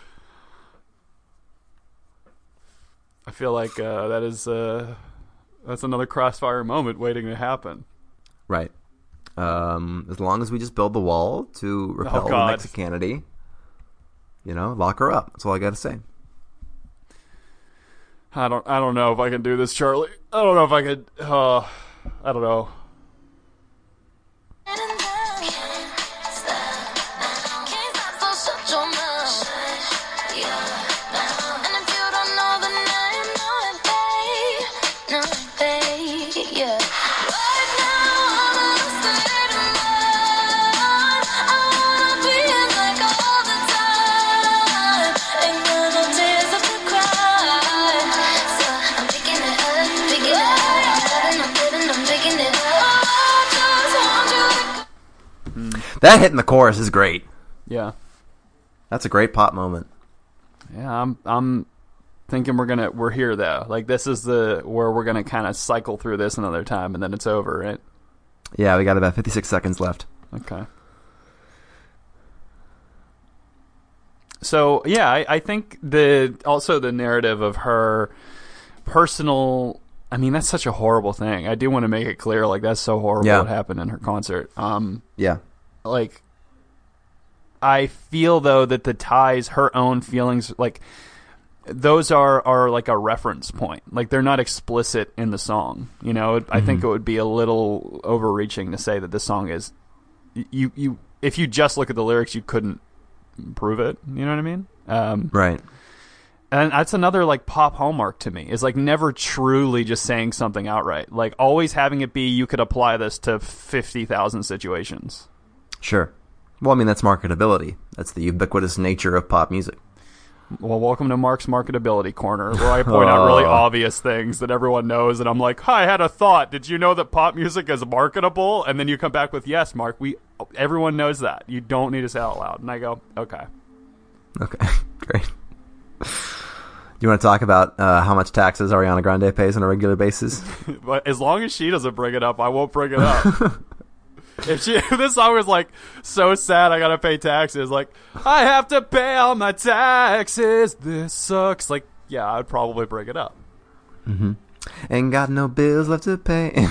I feel like that's another Crossfire moment waiting to happen. Right. As long as we just build the wall to repel the Mexicanity, lock her up. That's all I got to say. I don't know if I can do this, Charlie. I don't know if I could. I don't know. That hit in the chorus is great. Yeah, that's a great pop moment. Yeah, I'm thinking we're here though. Like this is where we're gonna kind of cycle through this another time, and then it's over, right? Yeah, we got about 56 seconds left. Okay. So yeah, I think also the narrative of her personal. I mean, that's such a horrible thing. I do want to make it clear, like that's so horrible what happened in her concert. Yeah. Like, I feel though that the ties, her own feelings, like those are like a reference point. Like they're not explicit in the song. I think it would be a little overreaching to say that this song is you. If you just look at the lyrics, you couldn't prove it. You know what I mean? Right. And that's another like pop hallmark to me is like never truly just saying something outright. Like always having it be you could apply this to 50,000 situations. Sure. Well, I mean, that's marketability. That's the ubiquitous nature of pop music. Well, welcome to Mark's Marketability Corner, where I point out really obvious things that everyone knows, and I'm like, I had a thought. Did you know that pop music is marketable? And then you come back with, yes, Mark, everyone knows that. You don't need to say it out loud. And I go, okay. Okay, great. You want to talk about how much taxes Ariana Grande pays on a regular basis? But as long as she doesn't bring it up, I won't bring it up. If this song was like so sad, I gotta pay taxes. Like I have to pay all my taxes. This sucks. Like yeah, I'd probably bring it up. Mm-hmm. Ain't got no bills left to pay.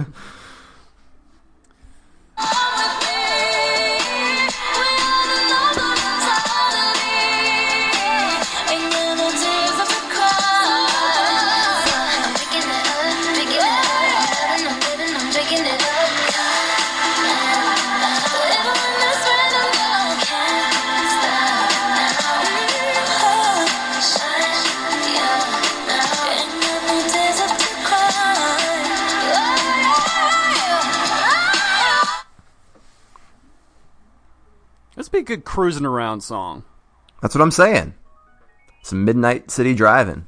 This would be a good cruising around song. That's what I'm saying. Some midnight city driving.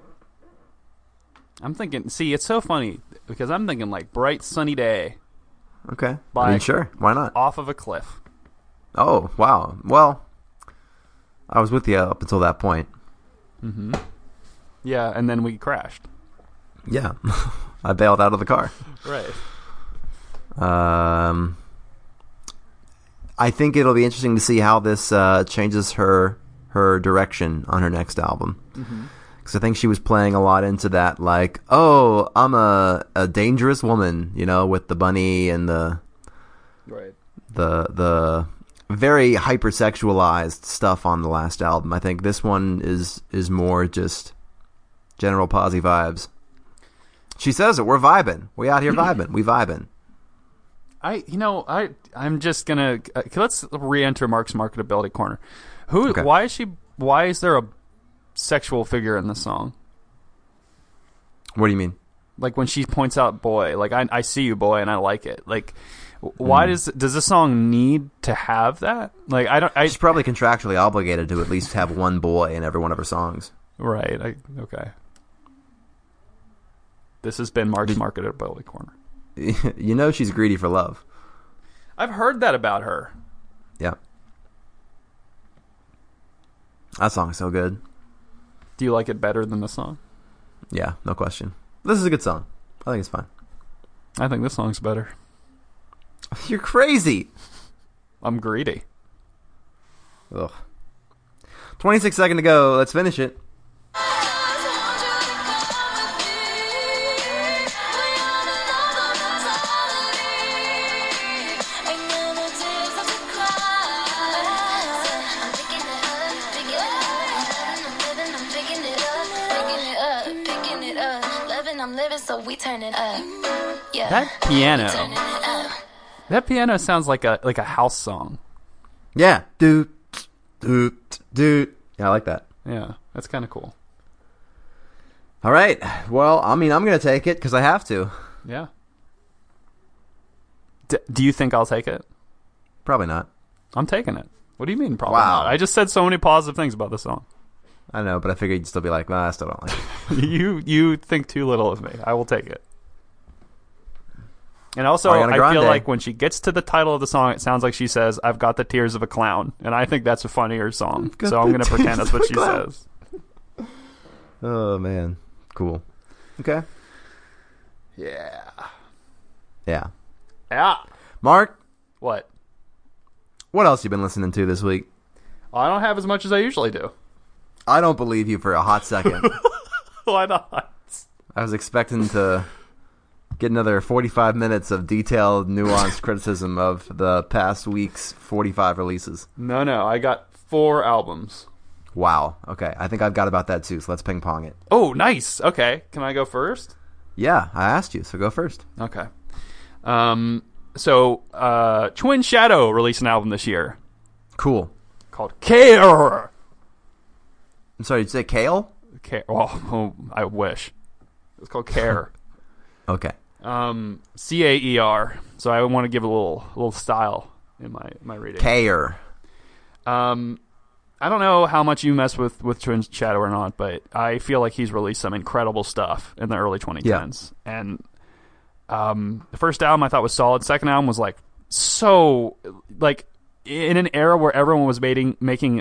I'm thinking, see, it's so funny because I'm thinking like bright sunny day. Okay. I mean, sure. Why not? Off of a cliff. Oh, wow. Well, I was with you up until that point. Mm-hmm. Yeah, and then we crashed. Yeah. I bailed out of the car. Right. I think it'll be interesting to see how this changes her direction on her next album. Because I think she was playing a lot into that, like, oh, I'm a dangerous woman, with the bunny and the very hypersexualized stuff on the last album. I think this one is more just general posy vibes. She says it. We're vibing. We out here vibing. We vibing. I'm just gonna let's re-enter Mark's Marketability Corner. Okay. Why is she why is there a sexual figure in the song? What do you mean? Like when she points out boy, like I see you boy and I like it. Like why does this song need to have that? Like She's probably contractually obligated to at least have one boy in every one of her songs. Right. Okay. This has been Mark's Market at Bowie Corner. You know she's greedy for love. I've heard that about her. Yeah. That song's so good. Do you like it better than the song? Yeah, no question. This is a good song. I think it's fine. I think this song's better. You're crazy. I'm greedy. Ugh. 26 seconds to go. Let's finish it. We turn it up. Yeah. That piano sounds like a house song. Yeah. Doot, doot, doot. Yeah, I like that. Yeah, that's kind of cool. All right. Well, I mean, I'm going to take it because I have to. Yeah. Do you think I'll take it? Probably not. I'm taking it. What do you mean probably Wow. not? I just said so many positive things about the song. I know, but I figured you'd still be like, well, I still don't like it. You think too little of me. I will take it. And also, Ariana I Grande. feel like when she gets to the title of the song, it sounds like she says, I've got the tears of a clown. And I think that's a funnier song. So I'm going to pretend that's what she says. Oh, man. Cool. Okay. Yeah. Yeah. Yeah. Mark, What? what else you been listening to this week? I don't have as much as I usually do. I don't believe you for a hot second. Why not? I was expecting to get another 45 minutes of detailed, nuanced criticism of the past week's 45 releases. No. I got 4 albums. Wow. Okay. I think I've got about that too, so let's ping pong it. Oh, nice. Okay. Can I go first? Yeah, I asked you, so go first. Okay. So Twin Shadow released an album this year Cool. called Care. I'm sorry, did you say Kale? Care. Oh, I wish. It's called Care. Okay. Caer. So I want to give a little style in my reading. Care. I don't know how much you mess with Twin Shadow or not, but I feel like he's released some incredible stuff in the early 2010s. Yeah. And the first album I thought was solid. Second album was like so like in an era where everyone was mating.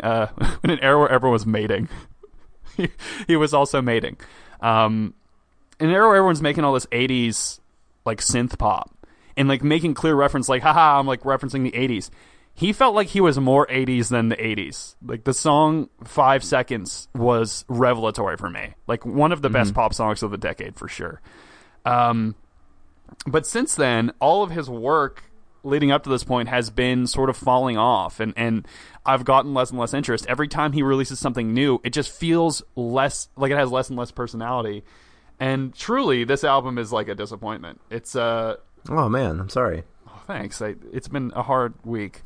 He was also mating. In an era where everyone's making all this 80s like synth pop and like making clear reference like haha I'm like referencing the 80s. He felt like he was more 80s than the 80s. Like the song 5 Seconds was revelatory for me. Like one of the best pop songs of the decade for sure. But since then, all of his work leading up to this point has been sort of falling off, and I've gotten less and less interest. Every time he releases something new, it just feels less like it has less and less personality. And truly, this album is like a disappointment. It's Oh man, I'm sorry. Oh, thanks. It's been a hard week.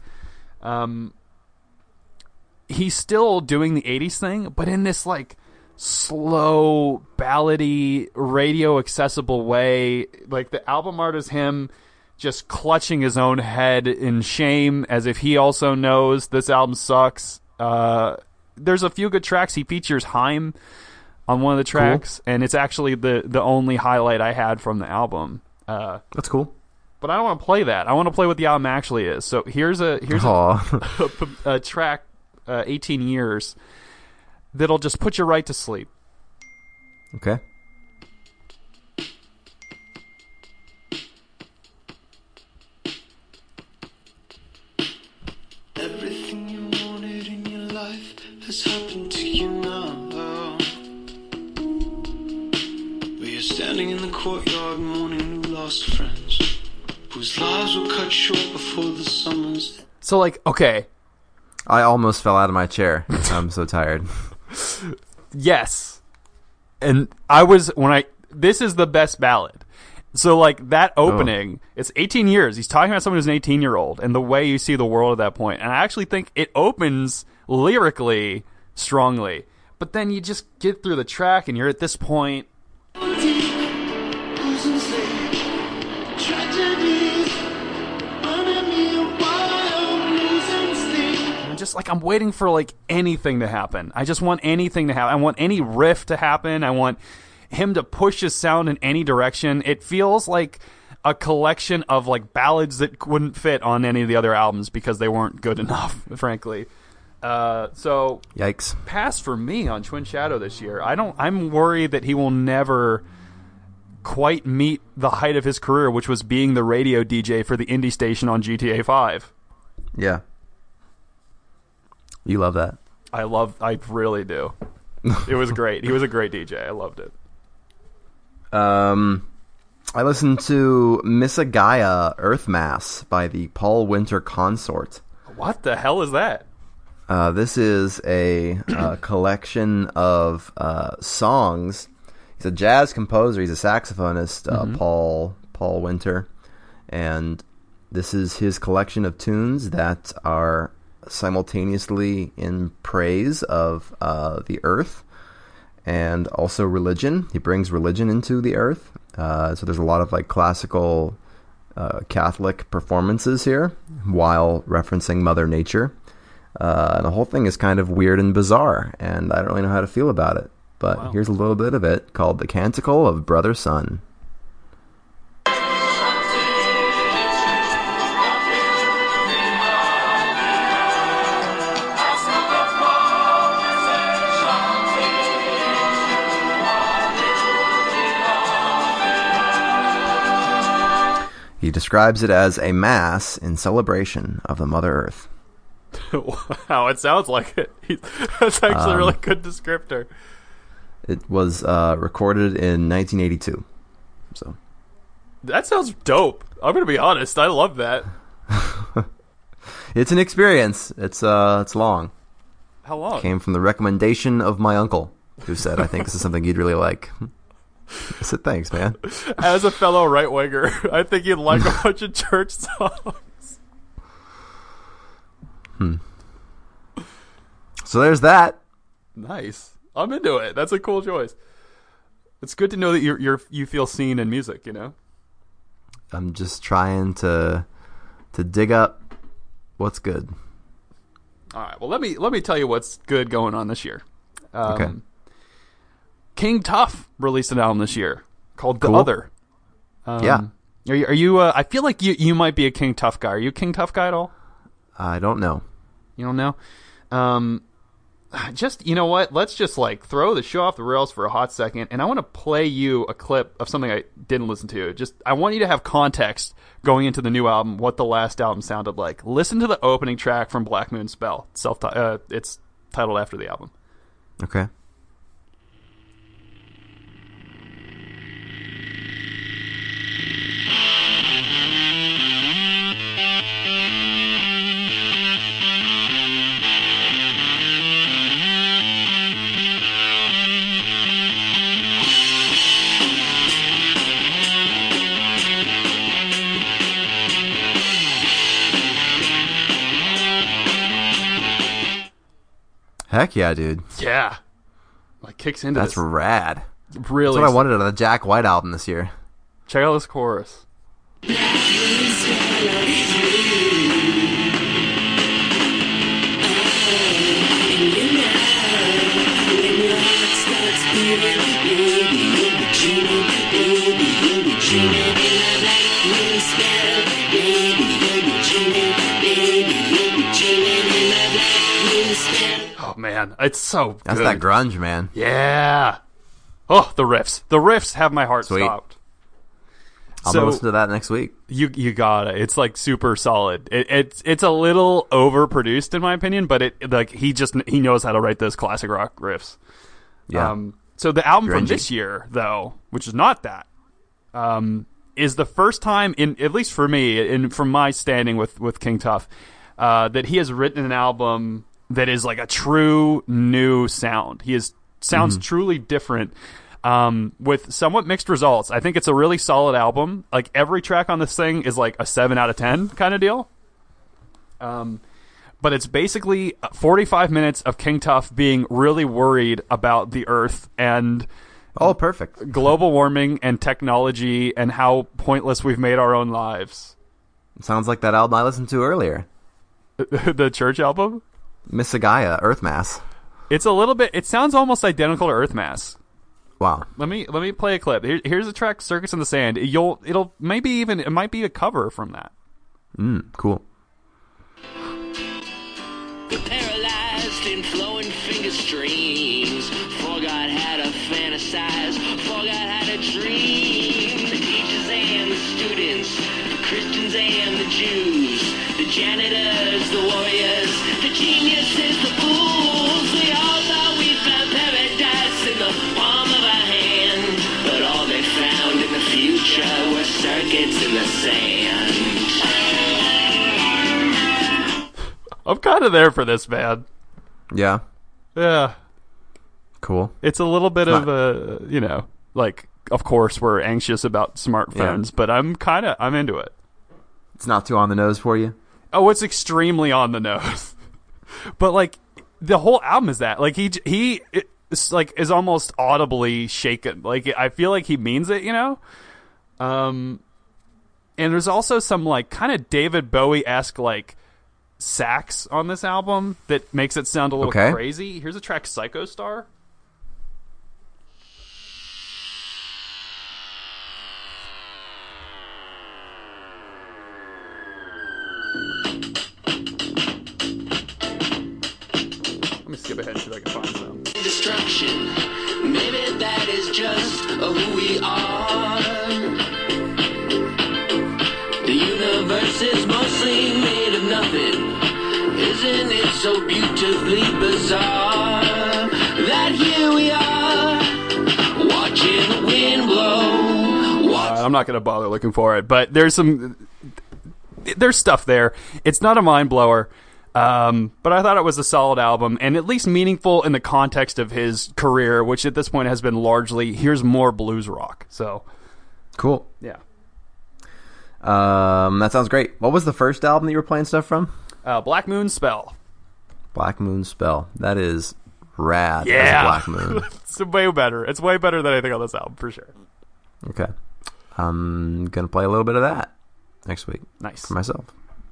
He's still doing the 80s thing, but in this like slow, ballady, radio accessible way. Like the album art is him just clutching his own head in shame as if he also knows this album sucks. There's a few good tracks. He features Haim on one of the tracks, and it's actually the only highlight I had from the album. That's cool. But I don't want to play that. I want to play what the album actually is. So here's a track, 18 Years, that'll just put you right to sleep. Okay. Everything you wanted in your life has happened to you now. Where you're standing in the courtyard mourning new lost friends whose lives were cut short before the summers. So like, okay. I almost fell out of my chair. I'm so tired. Yes. And this is the best ballad. So like that opening, It's 18 years. He's talking about someone who's an 18-year-old and the way you see the world at that point. And I actually think it opens lyrically strongly. But then you just get through the track and you're at this point. I'm waiting for like anything to happen. I just want anything to happen. I want any riff to happen. I want him to push his sound in any direction. It feels like a collection of like ballads that wouldn't fit on any of the other albums because they weren't good enough, frankly. So yikes. Pass for me on Twin Shadow this year. I'm worried that he will never quite meet the height of his career, which was being the radio DJ for the indie station on GTA 5. Yeah. You love that. I really do. It was great. He was a great DJ. I loved it. I listened to Misagaya Earth Mass by the Paul Winter Consort. What the hell is that? This is a collection of songs. He's a jazz composer. He's a saxophonist, Paul Winter. And this is his collection of tunes that are simultaneously in praise of the earth and also religion. He brings religion into the earth. So there's a lot of like classical Catholic performances here while referencing Mother Nature. And the whole thing is kind of weird and bizarre, and I don't really know how to feel about it. But Here's a little bit of it called The Canticle of Brother Sun. He describes it as a mass in celebration of the Mother Earth. Wow, it sounds like it. That's actually a really good descriptor. It was recorded in 1982. So that sounds dope. I'm going to be honest. I love that. It's an experience. It's long. How long? It came from the recommendation of my uncle, who said, I think this is something you'd really like. I said, thanks, man. As a fellow right-winger, I think you'd like a bunch of church songs. So there's that. Nice. I'm into it. That's a cool choice. It's good to know that you feel seen in music, you know? I'm just trying to dig up what's good. All right. Well, let me tell you what's good going on this year. Okay. King Tuff released an album this year called The Cool. Other. Yeah. Are you? I feel like you might be a King Tuff guy. Are you a King Tuff guy at all? I don't know. You don't know? Just, you know what? Let's just like throw the show off the rails for a hot second, and I want to play you a clip of something I didn't listen to. I want you to have context going into the new album, what the last album sounded like. Listen to the opening track from Black Moon Spell. It's titled after the album. Okay. Heck yeah, dude. Yeah. Like kicks into That's this. rad. Really. That's what I wanted out of the Jack White album this year. Check out this chorus. Oh man, it's so good. That's that grunge, man. Yeah. Oh, the riffs. The riffs have my heart Sweet. stopped. I'm gonna listen to that next week. You got it. It's like super solid. It's a little overproduced in my opinion, but he knows how to write those classic rock riffs. Yeah. So the album from Grungy. this year, though, which is not that, is the first time at least for me, from my standing with King Tuff, that he has written an album that is like a true new sound. Sounds truly different. With somewhat mixed results. I think it's a really solid album. Like but every track on this thing is like a 7 out of 10 kind of deal. But but it's basically 45 minutes of King Tuff being really worried about the Earth and perfect. global warming and technology and how pointless we've made our own lives. Sounds like that album I listened to earlier. The Church album? Missagaya, Earth Mass. It's a little bit. It sounds almost identical to Earth Mass. Wow. Let me play a clip. Here's a track, Circus in the Sand. It might be a cover from that. Cool. Paralyzed in flowing finger streams, forgot how to fantasize, forgot how to dream. The teachers and the students, the Christians and the Jews, the janitors, the warriors, the geniuses, the fools. We all thought we found paradise in the palm of our hand, but all they found in the future were circuits in the sand. I'm kind of there for this, man. Yeah. Yeah. Cool. It's a little bit of a, like, of course we're anxious about smartphones, but I'm into it. It's not too on the nose for you? Oh, it's extremely on the nose. But, like, the whole album is that. Like, he is almost audibly shaken. Like, I feel like he means it, And there's also some, like, kind of David Bowie-esque, like, sax on this album that makes it sound a little crazy. Here's a track, Psycho Star. Let me skip ahead and see if I can find some. Destruction, maybe that is just who we are. The universe is mostly made of nothing. Isn't it so beautifully bizarre that here we are, watching the wind blow? I'm not going to bother looking for it, but there's stuff there. It's not a mind blower, but I thought it was a solid album and at least meaningful in the context of his career, which at this point has been largely here's more blues rock. So cool. Yeah. That sounds great. What was the first album that you were playing stuff from? Black Moon Spell. Black Moon Spell. That is rad. Yeah. Black Moon. It's way better. It's way better than anything on this album, for sure. Okay. I'm going to play a little bit of that next week. Nice. For myself.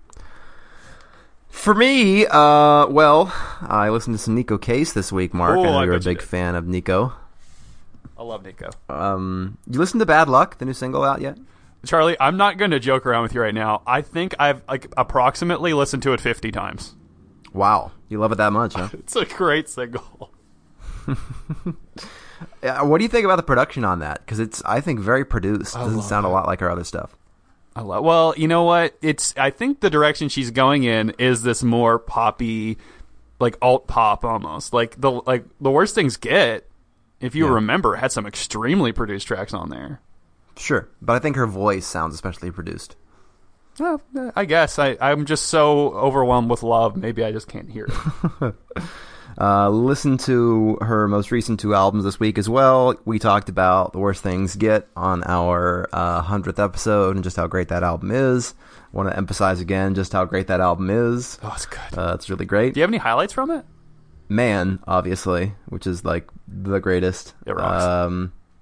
For me, I listened to some Nico Case this week, Mark. I know you're a big fan of Nico. I love Nico. You listened to Bad Luck, the new single out yet? Charlie, I'm not going to joke around with you right now. I think I've approximately listened to it 50 times. Wow. You love it that much, huh? It's a great single. What do you think about the production on that? Because it's, I think, very produced. It doesn't sound a lot like our other stuff. Well, you know what? I think the direction she's going in is this more poppy, like alt pop almost. Like the Worst Things Get, if you remember, had some extremely produced tracks on there. Sure, but I think her voice sounds especially produced. Well, I guess I'm just so overwhelmed with love. Maybe I just can't hear it. Listen to her most recent 2 albums this week as well. We talked about The Worst Things Get on our 100th episode and just how great that album is. I want to emphasize again just how great that album is. Oh, it's good. It's really great. Do you have any highlights from it? Man, obviously, which is like the greatest. It rocks.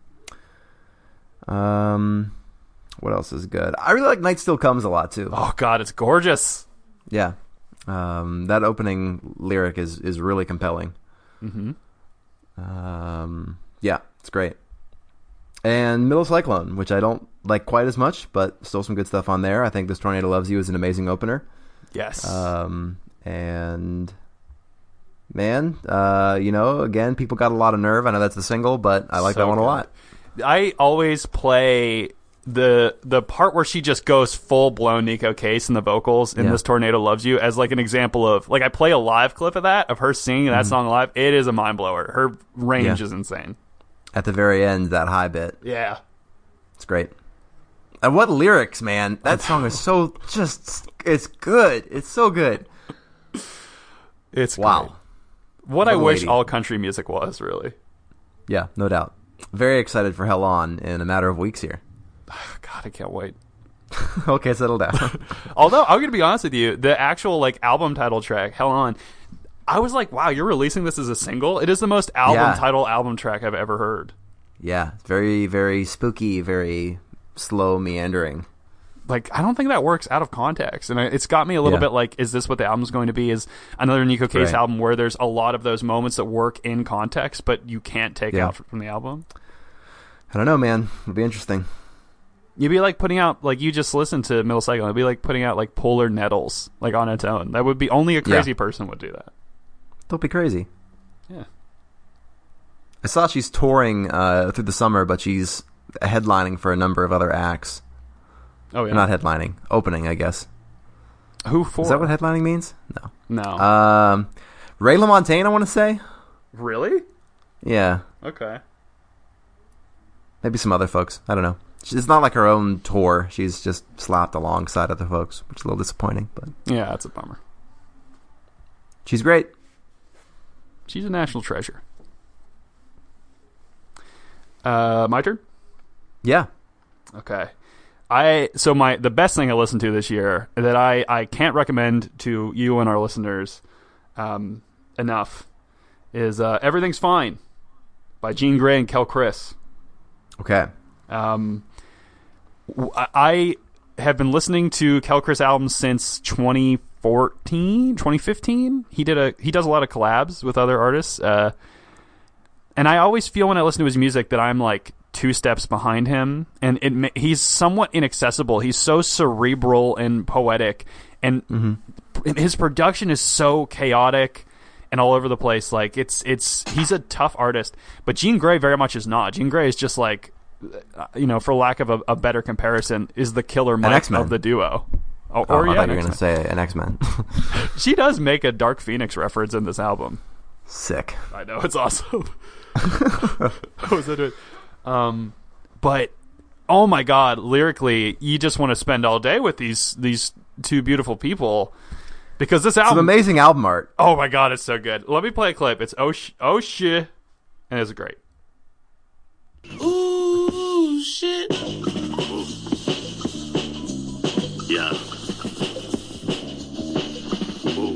What else is good? I really like Night Still Comes a lot too. Oh God, it's gorgeous. Yeah. That opening lyric is really compelling. Mm-hmm. Yeah, it's great. And Middle Cyclone, which I don't like quite as much, but still some good stuff on there. I think This Tornado Loves You is an amazing opener. Yes. And man, again, People Got a Lot of Nerve. I know that's the single, but I like that one a lot. I always play the part where she just goes full blown Nico Case in the vocals in This Tornado Loves You as like an example of, like, I play a live clip of that, of her singing that song live. It is a mind blower. Her range is insane. At the very end, that high bit. Yeah. It's great. And what lyrics, man. That song is so it's good. It's so good. It's wow. Great. What I wish all country music was, really. Yeah, no doubt. Very excited for Hell On in a matter of weeks here. God, I can't wait. Okay, settle down. Although I'm gonna be honest with you, the actual like album title track, "Hell On," I was like, wow, you're releasing this as a single? It is the most album track I've ever heard. Yeah, it's very, very spooky, very slow meandering. Like, I don't think that works out of context. And it's got me a little bit like, is this what the album's going to be? Is another Nico Case album where there's a lot of those moments that work in context, but you can't take out from the album? I don't know, man. It'll be interesting. You'd be like putting out, like, you just listened to Middle Cycle. It'd be like putting out, like, Polar Nettles, like, on its own. That would be, only a crazy person would do that. Don't be crazy. Yeah. I saw she's touring through the summer, but she's headlining for a number of other acts. Oh, yeah. Not headlining. Opening, I guess. Who for? Is that what headlining means? No. No. Ray LaMontagne, I want to say. Really? Yeah. Okay. Maybe some other folks. I don't know. It's not like her own tour. She's just slapped alongside other folks, which is a little disappointing. But yeah, that's a bummer. She's great. She's a national treasure. My turn? Yeah. Okay. The best thing I listened to this year that I can't recommend to you and our listeners enough is Everything's Fine by Jean Grey and Kel Chris. Okay. I have been listening to Kel Chris albums since 2015. He does a lot of collabs with other artists. And I always feel when I listen to his music that I'm like 2 steps behind him, and he's somewhat inaccessible. He's so cerebral and poetic, and his production is so chaotic and all over the place. Like he's a tough artist, but Jean Grey very much is not. Jean Grey is just like, for lack of a better comparison, is the Killer Mike of the duo. I thought you were going to say an X-Men. She does make a Dark Phoenix reference in this album. Sick. I know, it's awesome. I was into it. But oh my god, lyrically, you just want to spend all day with these 2 beautiful people, because this album, some amazing album art. Oh my god, it's so good. Let me play a clip. It's oh shit, and it's great. Ooh shit. Yeah. Ooh.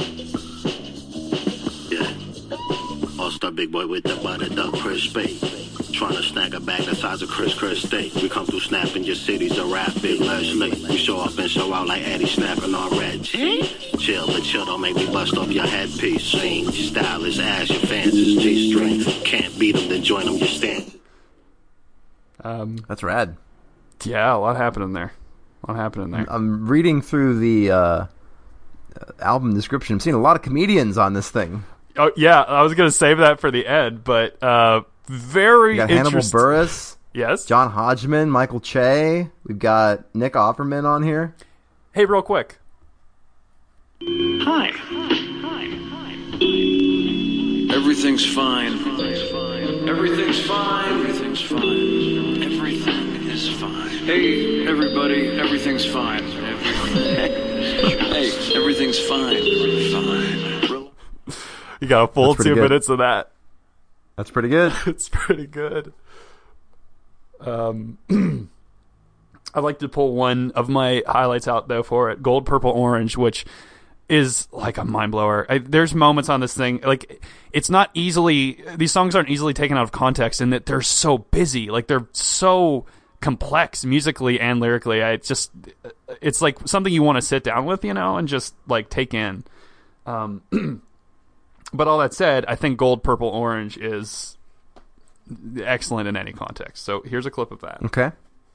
Yeah. All-star big boy with the butter duck crispy. Trying to snag a bag the size of Chris steak. We come through snapping your cities a rap big Leslie. We show up and show out like Eddie snapping on Red. Chill, but chill, don't make me bust off your headpiece. Sing, your style is ass, your fans is G-string. Can't beat them, then join them, you stand. That's rad. Yeah, a lot happening there. I'm reading through the album description. I'm seeing a lot of comedians on this thing. Oh yeah, I was gonna save that for the end, but very interesting. Hannibal Buress. Yes. John Hodgman, Michael Che. We've got Nick Offerman on here. Hey, real quick. Hi. Everything's fine. Everything's fine. Everything's fine. Everything is fine. Hey, everybody, everything's fine. Hey, everything's fine. Fine. You got a full 2 minutes of that. That's pretty good. It's pretty good. I'd like to pull one of my highlights out, though, for it. Gold, Purple, Orange, which is like a mind blower. There's moments on this thing, like, it's not easily, these songs aren't easily taken out of context in that they're so busy. Like, they're so complex musically and lyrically. It's like something you want to sit down with, and just like take in. But all that said, I think Gold, Purple, Orange is excellent in any context. So here's a clip of that. Okay.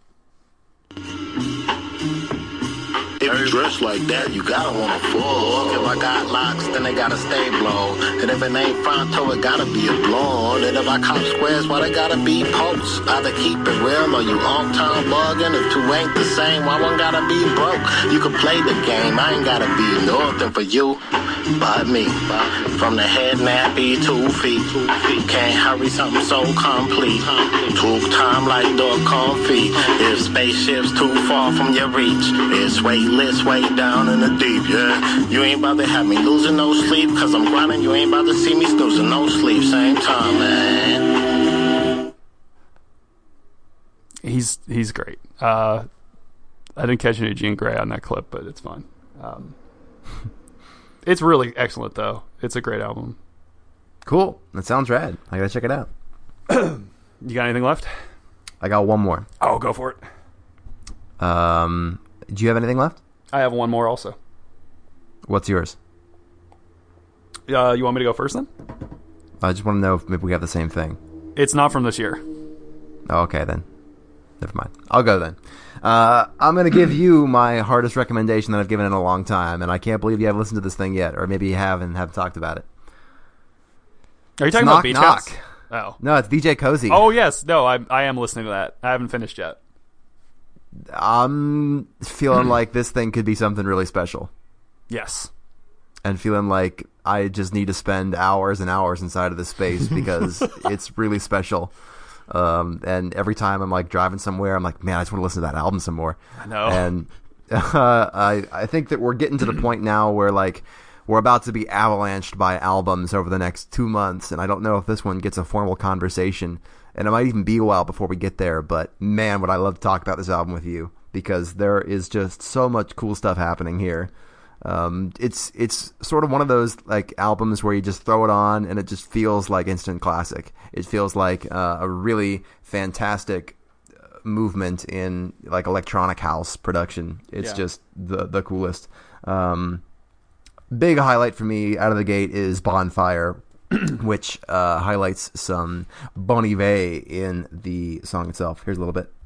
If you dress like that, you gotta wanna fuck. If I got locks, then they gotta stay blown. And if it ain't Fronto, it gotta be a blonde. And if I cop squares, why they gotta be posts? Either keep it real or you on time bugging. If 2 ain't the same, why one gotta be broke? You can play the game, I ain't gotta be nothing for you but me. From the head nappy 2 feet. Can't hurry something so complete. Took time like dog comfy. If spaceship's too far from your reach, it's weightless way down in the deep, yeah. You ain't about to have me losing no sleep, cause I'm grinding. You ain't about to see me snoozing no sleep. Same time, man. He's great. I didn't catch any Jean Grey on that clip, but it's fine. It's really excellent, though. It's a great album. Cool. That sounds rad. I gotta check it out. You got anything left? I got one more. Oh, go for it. Do you have anything left? I have one more also. What's yours? You want me to go first then? I just want to know if maybe we have the same thing. It's not from this year. Oh, okay, then. Never mind. I'll go then. I'm going to give you my hardest recommendation that I've given in a long time, and I can't believe you haven't listened to this thing yet, or maybe you have and haven't talked about it. Are you talking about Beach House? Oh. No, it's DJ Cozy. Oh, yes. No, I am listening to that. I haven't finished yet. I'm feeling like this thing could be something really special. Yes. And feeling like I just need to spend hours and hours inside of this space because it's really special. And every time I'm like driving somewhere, I'm like, man, I just want to listen to that album some more. I know. And I think that we're getting to the point now where like we're about to be avalanched by albums over the next 2 months, and I don't know if this one gets a formal conversation, and it might even be a while before we get there. But man, would I love to talk about this album with you because there is just so much cool stuff happening here. It's sort of one of those like albums where you just throw it on and it just feels like instant classic. It feels like a really fantastic movement in like electronic house production. It's just the coolest. Big highlight for me out of the gate is Bonfire, which highlights some Bon Iver in the song itself. Here's a little bit.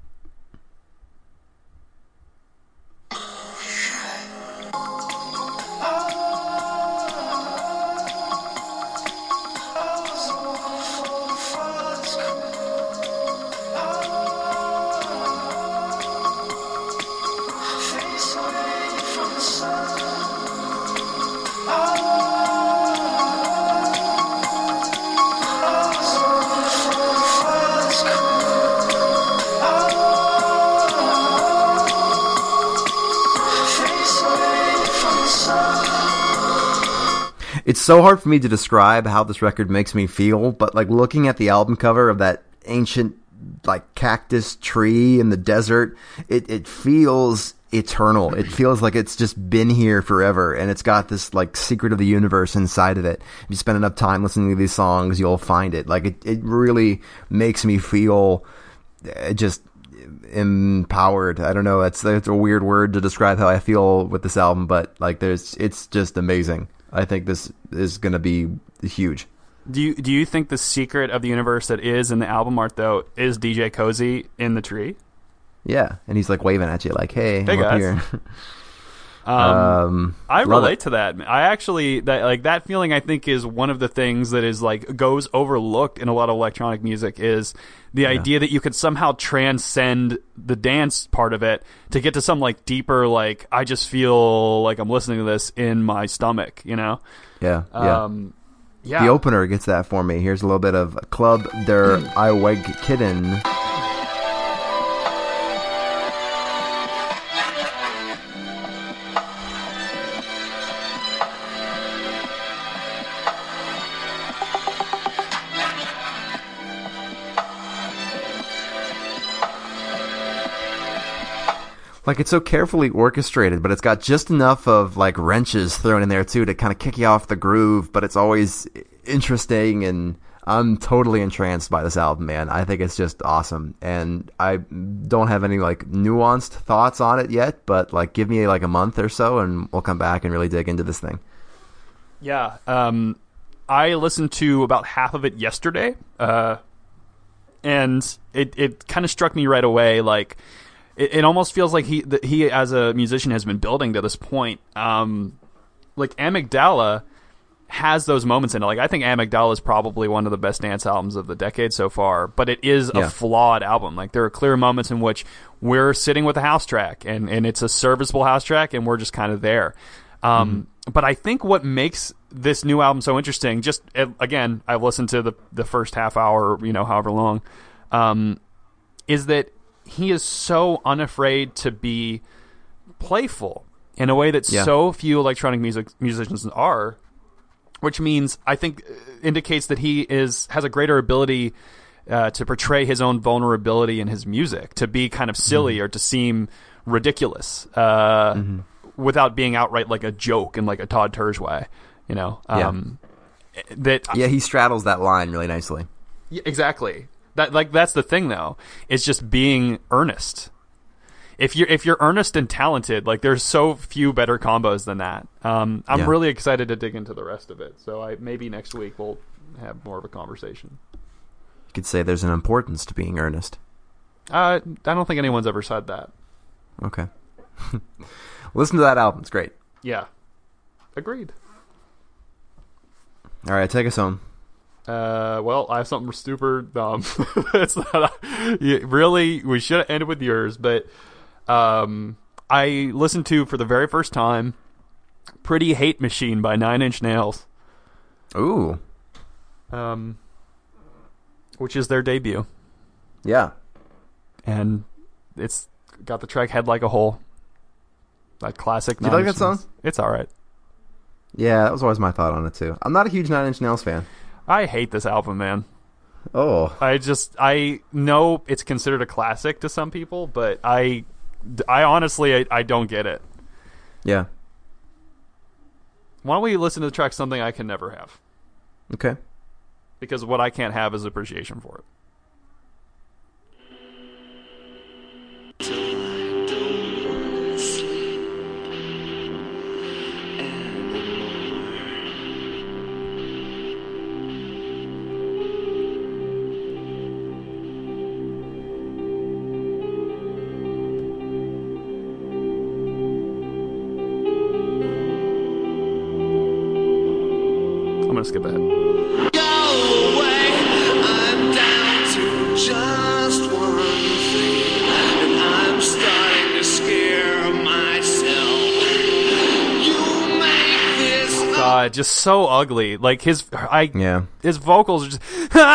It's so hard for me to describe how this record makes me feel, but like looking at the album cover of that ancient like cactus tree in the desert, it feels eternal. It feels like it's just been here forever, and it's got this like secret of the universe inside of it. If you spend enough time listening to these songs, you'll find it. Like it really makes me feel just empowered. I don't know. It's a weird word to describe how I feel with this album, but like it's just amazing. I think this is going to be huge. Do you think the secret of the universe that is in the album art, though, is DJ Cozy in the tree? Yeah, and he's like waving at you like, hey I'm up here. I relate to that. I actually, that feeling I think is one of the things that is like goes overlooked in a lot of electronic music is the idea that you could somehow transcend the dance part of it to get to some like deeper, like I just feel like I'm listening to this in my stomach, you know? Yeah. Yeah. The opener gets that for me. Here's a little bit of Club der Eiwegkitten. Like, it's so carefully orchestrated, but it's got just enough of, like, wrenches thrown in there, too, to kind of kick you off the groove, but it's always interesting, and I'm totally entranced by this album, man. I think it's just awesome, and I don't have any, like, nuanced thoughts on it yet, but, like, give me, like, a month or so, and we'll come back and really dig into this thing. Yeah, I listened to about half of it yesterday, and it kind of struck me right away, like... It almost feels like he as a musician has been building to this point. Like Amygdala has those moments in it. Like I think Amygdala is probably one of the best dance albums of the decade so far, but it is a flawed album. Like there are clear moments in which we're sitting with a house track and it's a serviceable house track and we're just kind of there. But I think what makes this new album so interesting, just again, I've listened to the first half hour, however long, is that he is so unafraid to be playful in a way that so few electronic musicians are, which means I think indicates that he has a greater ability to portray his own vulnerability in his music, to be kind of silly or to seem ridiculous without being outright like a joke in like a Todd Terje way, you know. He straddles that line really nicely. Yeah, exactly. That's the thing though. It's just being earnest. If you're earnest and talented, like there's so few better combos than that. I'm really excited to dig into the rest of it. So maybe next week we'll have more of a conversation. You could say there's an importance to being earnest. I don't think anyone's ever said that. Okay. Listen to that album. It's great. Yeah. Agreed. All right, take us home. Well, I have something super dumb. It's not really. We should have ended with yours, but I listened to for the very first time "Pretty Hate Machine" by Nine Inch Nails. Ooh. Which is their debut. Yeah. And it's got the track "Head Like a Hole." That classic. Do you like that song? It's all right. Yeah, that was always my thought on it too. I'm not a huge Nine Inch Nails fan. I hate this album, man. Oh. I know it's considered a classic to some people, but I honestly, I don't get it. Yeah. Why don't we listen to the track "Something I Can Never Have"? Okay. Because what I can't have is appreciation for it. I'm gonna skip ahead. Go away, I'm down to just one thing, and I'm starting to scare myself. You make this God, just so ugly. Like his vocals are just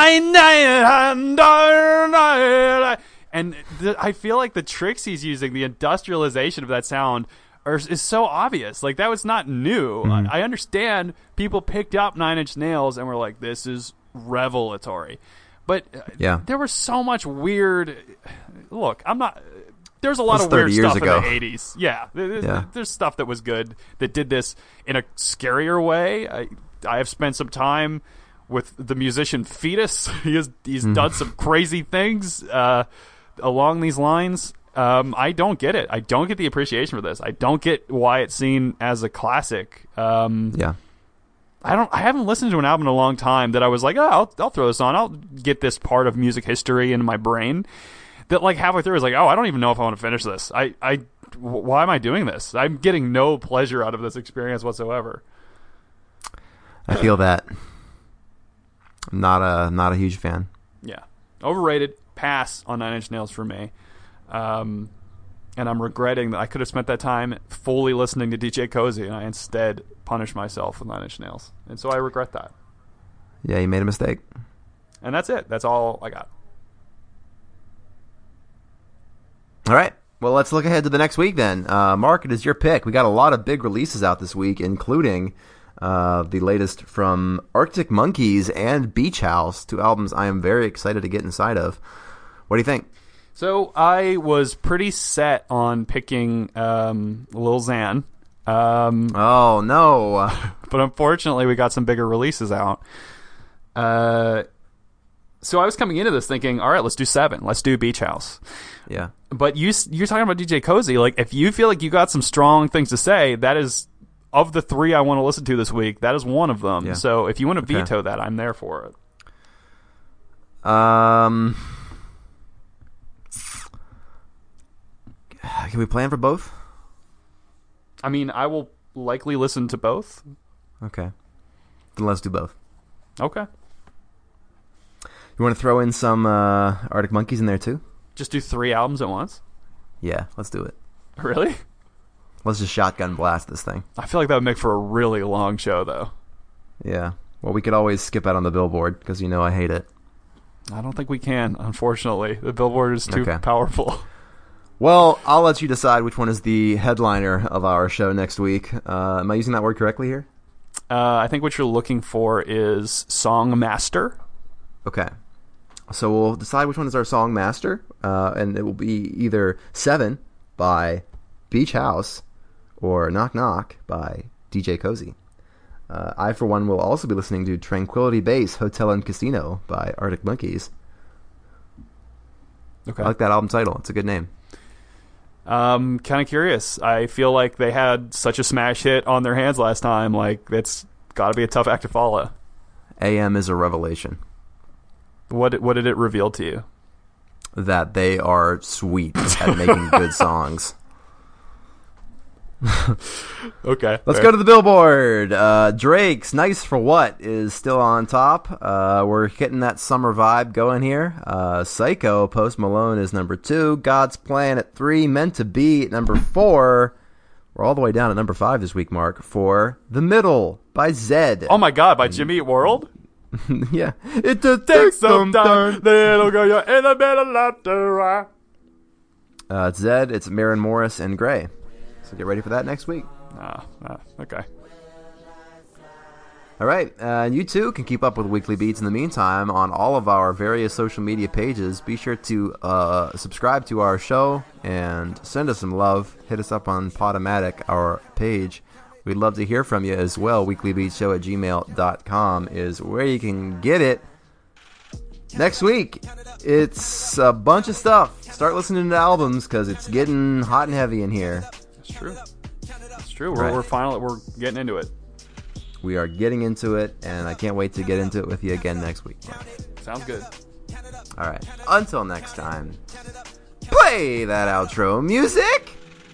and I feel like the tricks he's using, the industrialization of that sound is so obvious. Like that was not new. I understand people picked up Nine Inch Nails and were like, this is revelatory, but there was so much weird. Look, there's a lot of weird stuff in the 80s. There's stuff that was good that did this in a scarier way. I have spent some time with the musician Fetus. He's done some crazy things along these lines. I don't get it. I don't get the appreciation for this. I don't get why it's seen as a classic. I haven't listened to an album in a long time that I was like, oh, I'll throw this on. I'll get this part of music history in my brain. That like halfway through is like, oh, I don't even know if I want to finish this. Why am I doing this? I'm getting no pleasure out of this experience whatsoever. I feel that. I'm not a huge fan. Yeah, overrated. Pass on Nine Inch Nails for me. And I'm regretting that I could have spent that time fully listening to DJ Cozy, and I instead punished myself with Nine Inch Nails. And so I regret that. Yeah, you made a mistake. And that's it. That's all I got. All right. Well, let's look ahead to the next week then. Mark, it is your pick. We got a lot of big releases out this week, including the latest from Arctic Monkeys and Beach House, two albums I am very excited to get inside of. What do you think? So I was pretty set on picking Lil Xan. Oh, no. But unfortunately, we got some bigger releases out. So I was coming into this thinking, all right, let's do 7. Let's do Beach House. Yeah. But you're talking about DJ Cozy. Like, if you feel like you got some strong things to say, that is, of the 3 I want to listen to this week, that is one of them. Yeah. So if you want to veto that, I'm there for it. Can we plan for both? I mean, I will likely listen to both. Okay. Then let's do both. Okay. You want to throw in some Arctic Monkeys in there too? Just do 3 albums at once? Yeah, let's do it. Really? Let's just shotgun blast this thing. I feel like that would make for a really long show, though. Yeah. Well, we could always skip out on the Billboard, because you know I hate it. I don't think we can, unfortunately. The Billboard is too powerful. Well, I'll let you decide which one is the headliner of our show next week. Am I using that word correctly here? I think what you're looking for is Song Master. Okay. So we'll decide which one is our Song Master, and it will be either 7 by Beach House or Knock Knock by DJ Cozy. I, for one, will also be listening to Tranquility Base, Hotel and Casino by Arctic Monkeys. Okay. I like that album title. It's a good name. Kind of curious. I feel like they had such a smash hit on their hands last time. Like, it's got to be a tough act to follow. AM is a revelation. What did it reveal to you? That they are sweet at making good songs. Okay. Let's go to the Billboard. Drake's Nice for What is still on top. We're getting that summer vibe going here. Psycho, Post Malone is number 2. God's Plan at 3. Meant to Be at number 4. We're all the way down at number 5 this week, Mark, for The Middle by Zed. Oh my God, by Jimmy Eat World? Yeah. It just takes some time. Little girl, you're in the middle of the right. It's Zed, it's Maren Morris, and Gray. So get ready for that next week. Okay. All right. You too can keep up with Weekly Beats in the meantime on all of our various social media pages. Be sure to subscribe to our show and send us some love. Hit us up on Podomatic, our page. We'd love to hear from you as well. weeklybeatsshow@gmail.com is where you can get it. Next week, it's a bunch of stuff. Start listening to albums because it's getting hot and heavy in here. That's true. That's true. Right. We're getting into it. We are getting into it, and I can't wait to get into it with you again next week. Sounds good. All right. Until next time, play that outro music.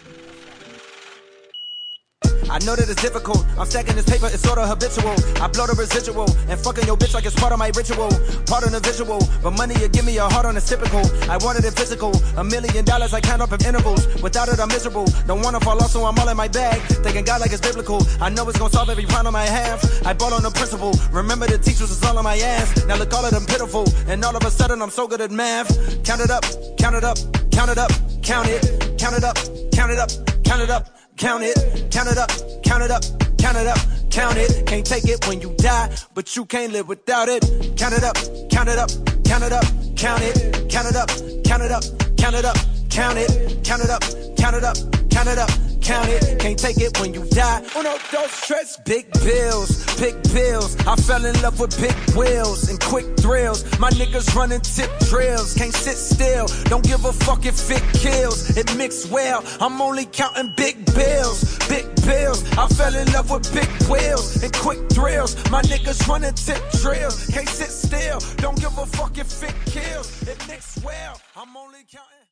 I know that it's difficult. I'm stacking this paper, it's sort of habitual. I blow the residual and fucking your bitch like it's part of my ritual. Part of the visual, but money you give me a heart on a typical. I wanted it physical. $1 million I count up in intervals. Without it I'm miserable. Don't wanna fall off, so I'm all in my bag. Thinking God like it's biblical. I know it's gonna solve every problem I have. I bought on the principle. Remember the teachers was all on my ass. Now look all of them pitiful. And all of a sudden I'm so good at math. Count it up, count it up, count it up, count it, count it up, count it up, count it up. Count it, count it up, count it up, count it up, count it. Can't take it when you die, but you can't live without it. Count it up, count it up, count it up, count it, count it up, count it up, count it up, count it, count it up, count it up, count it up, count it. Can't take it when you die. Uno, dos, tres. Big bills, big bills. I fell in love with big wheels and quick thrills. My niggas running tip drills. Can't sit still. Don't give a fuck if it kills. It mixed well. I'm only counting big bills, big bills. I fell in love with big wheels and quick thrills. My niggas running tip drills. Can't sit still. Don't give a fuck if it kills. It mixed well. I'm only counting.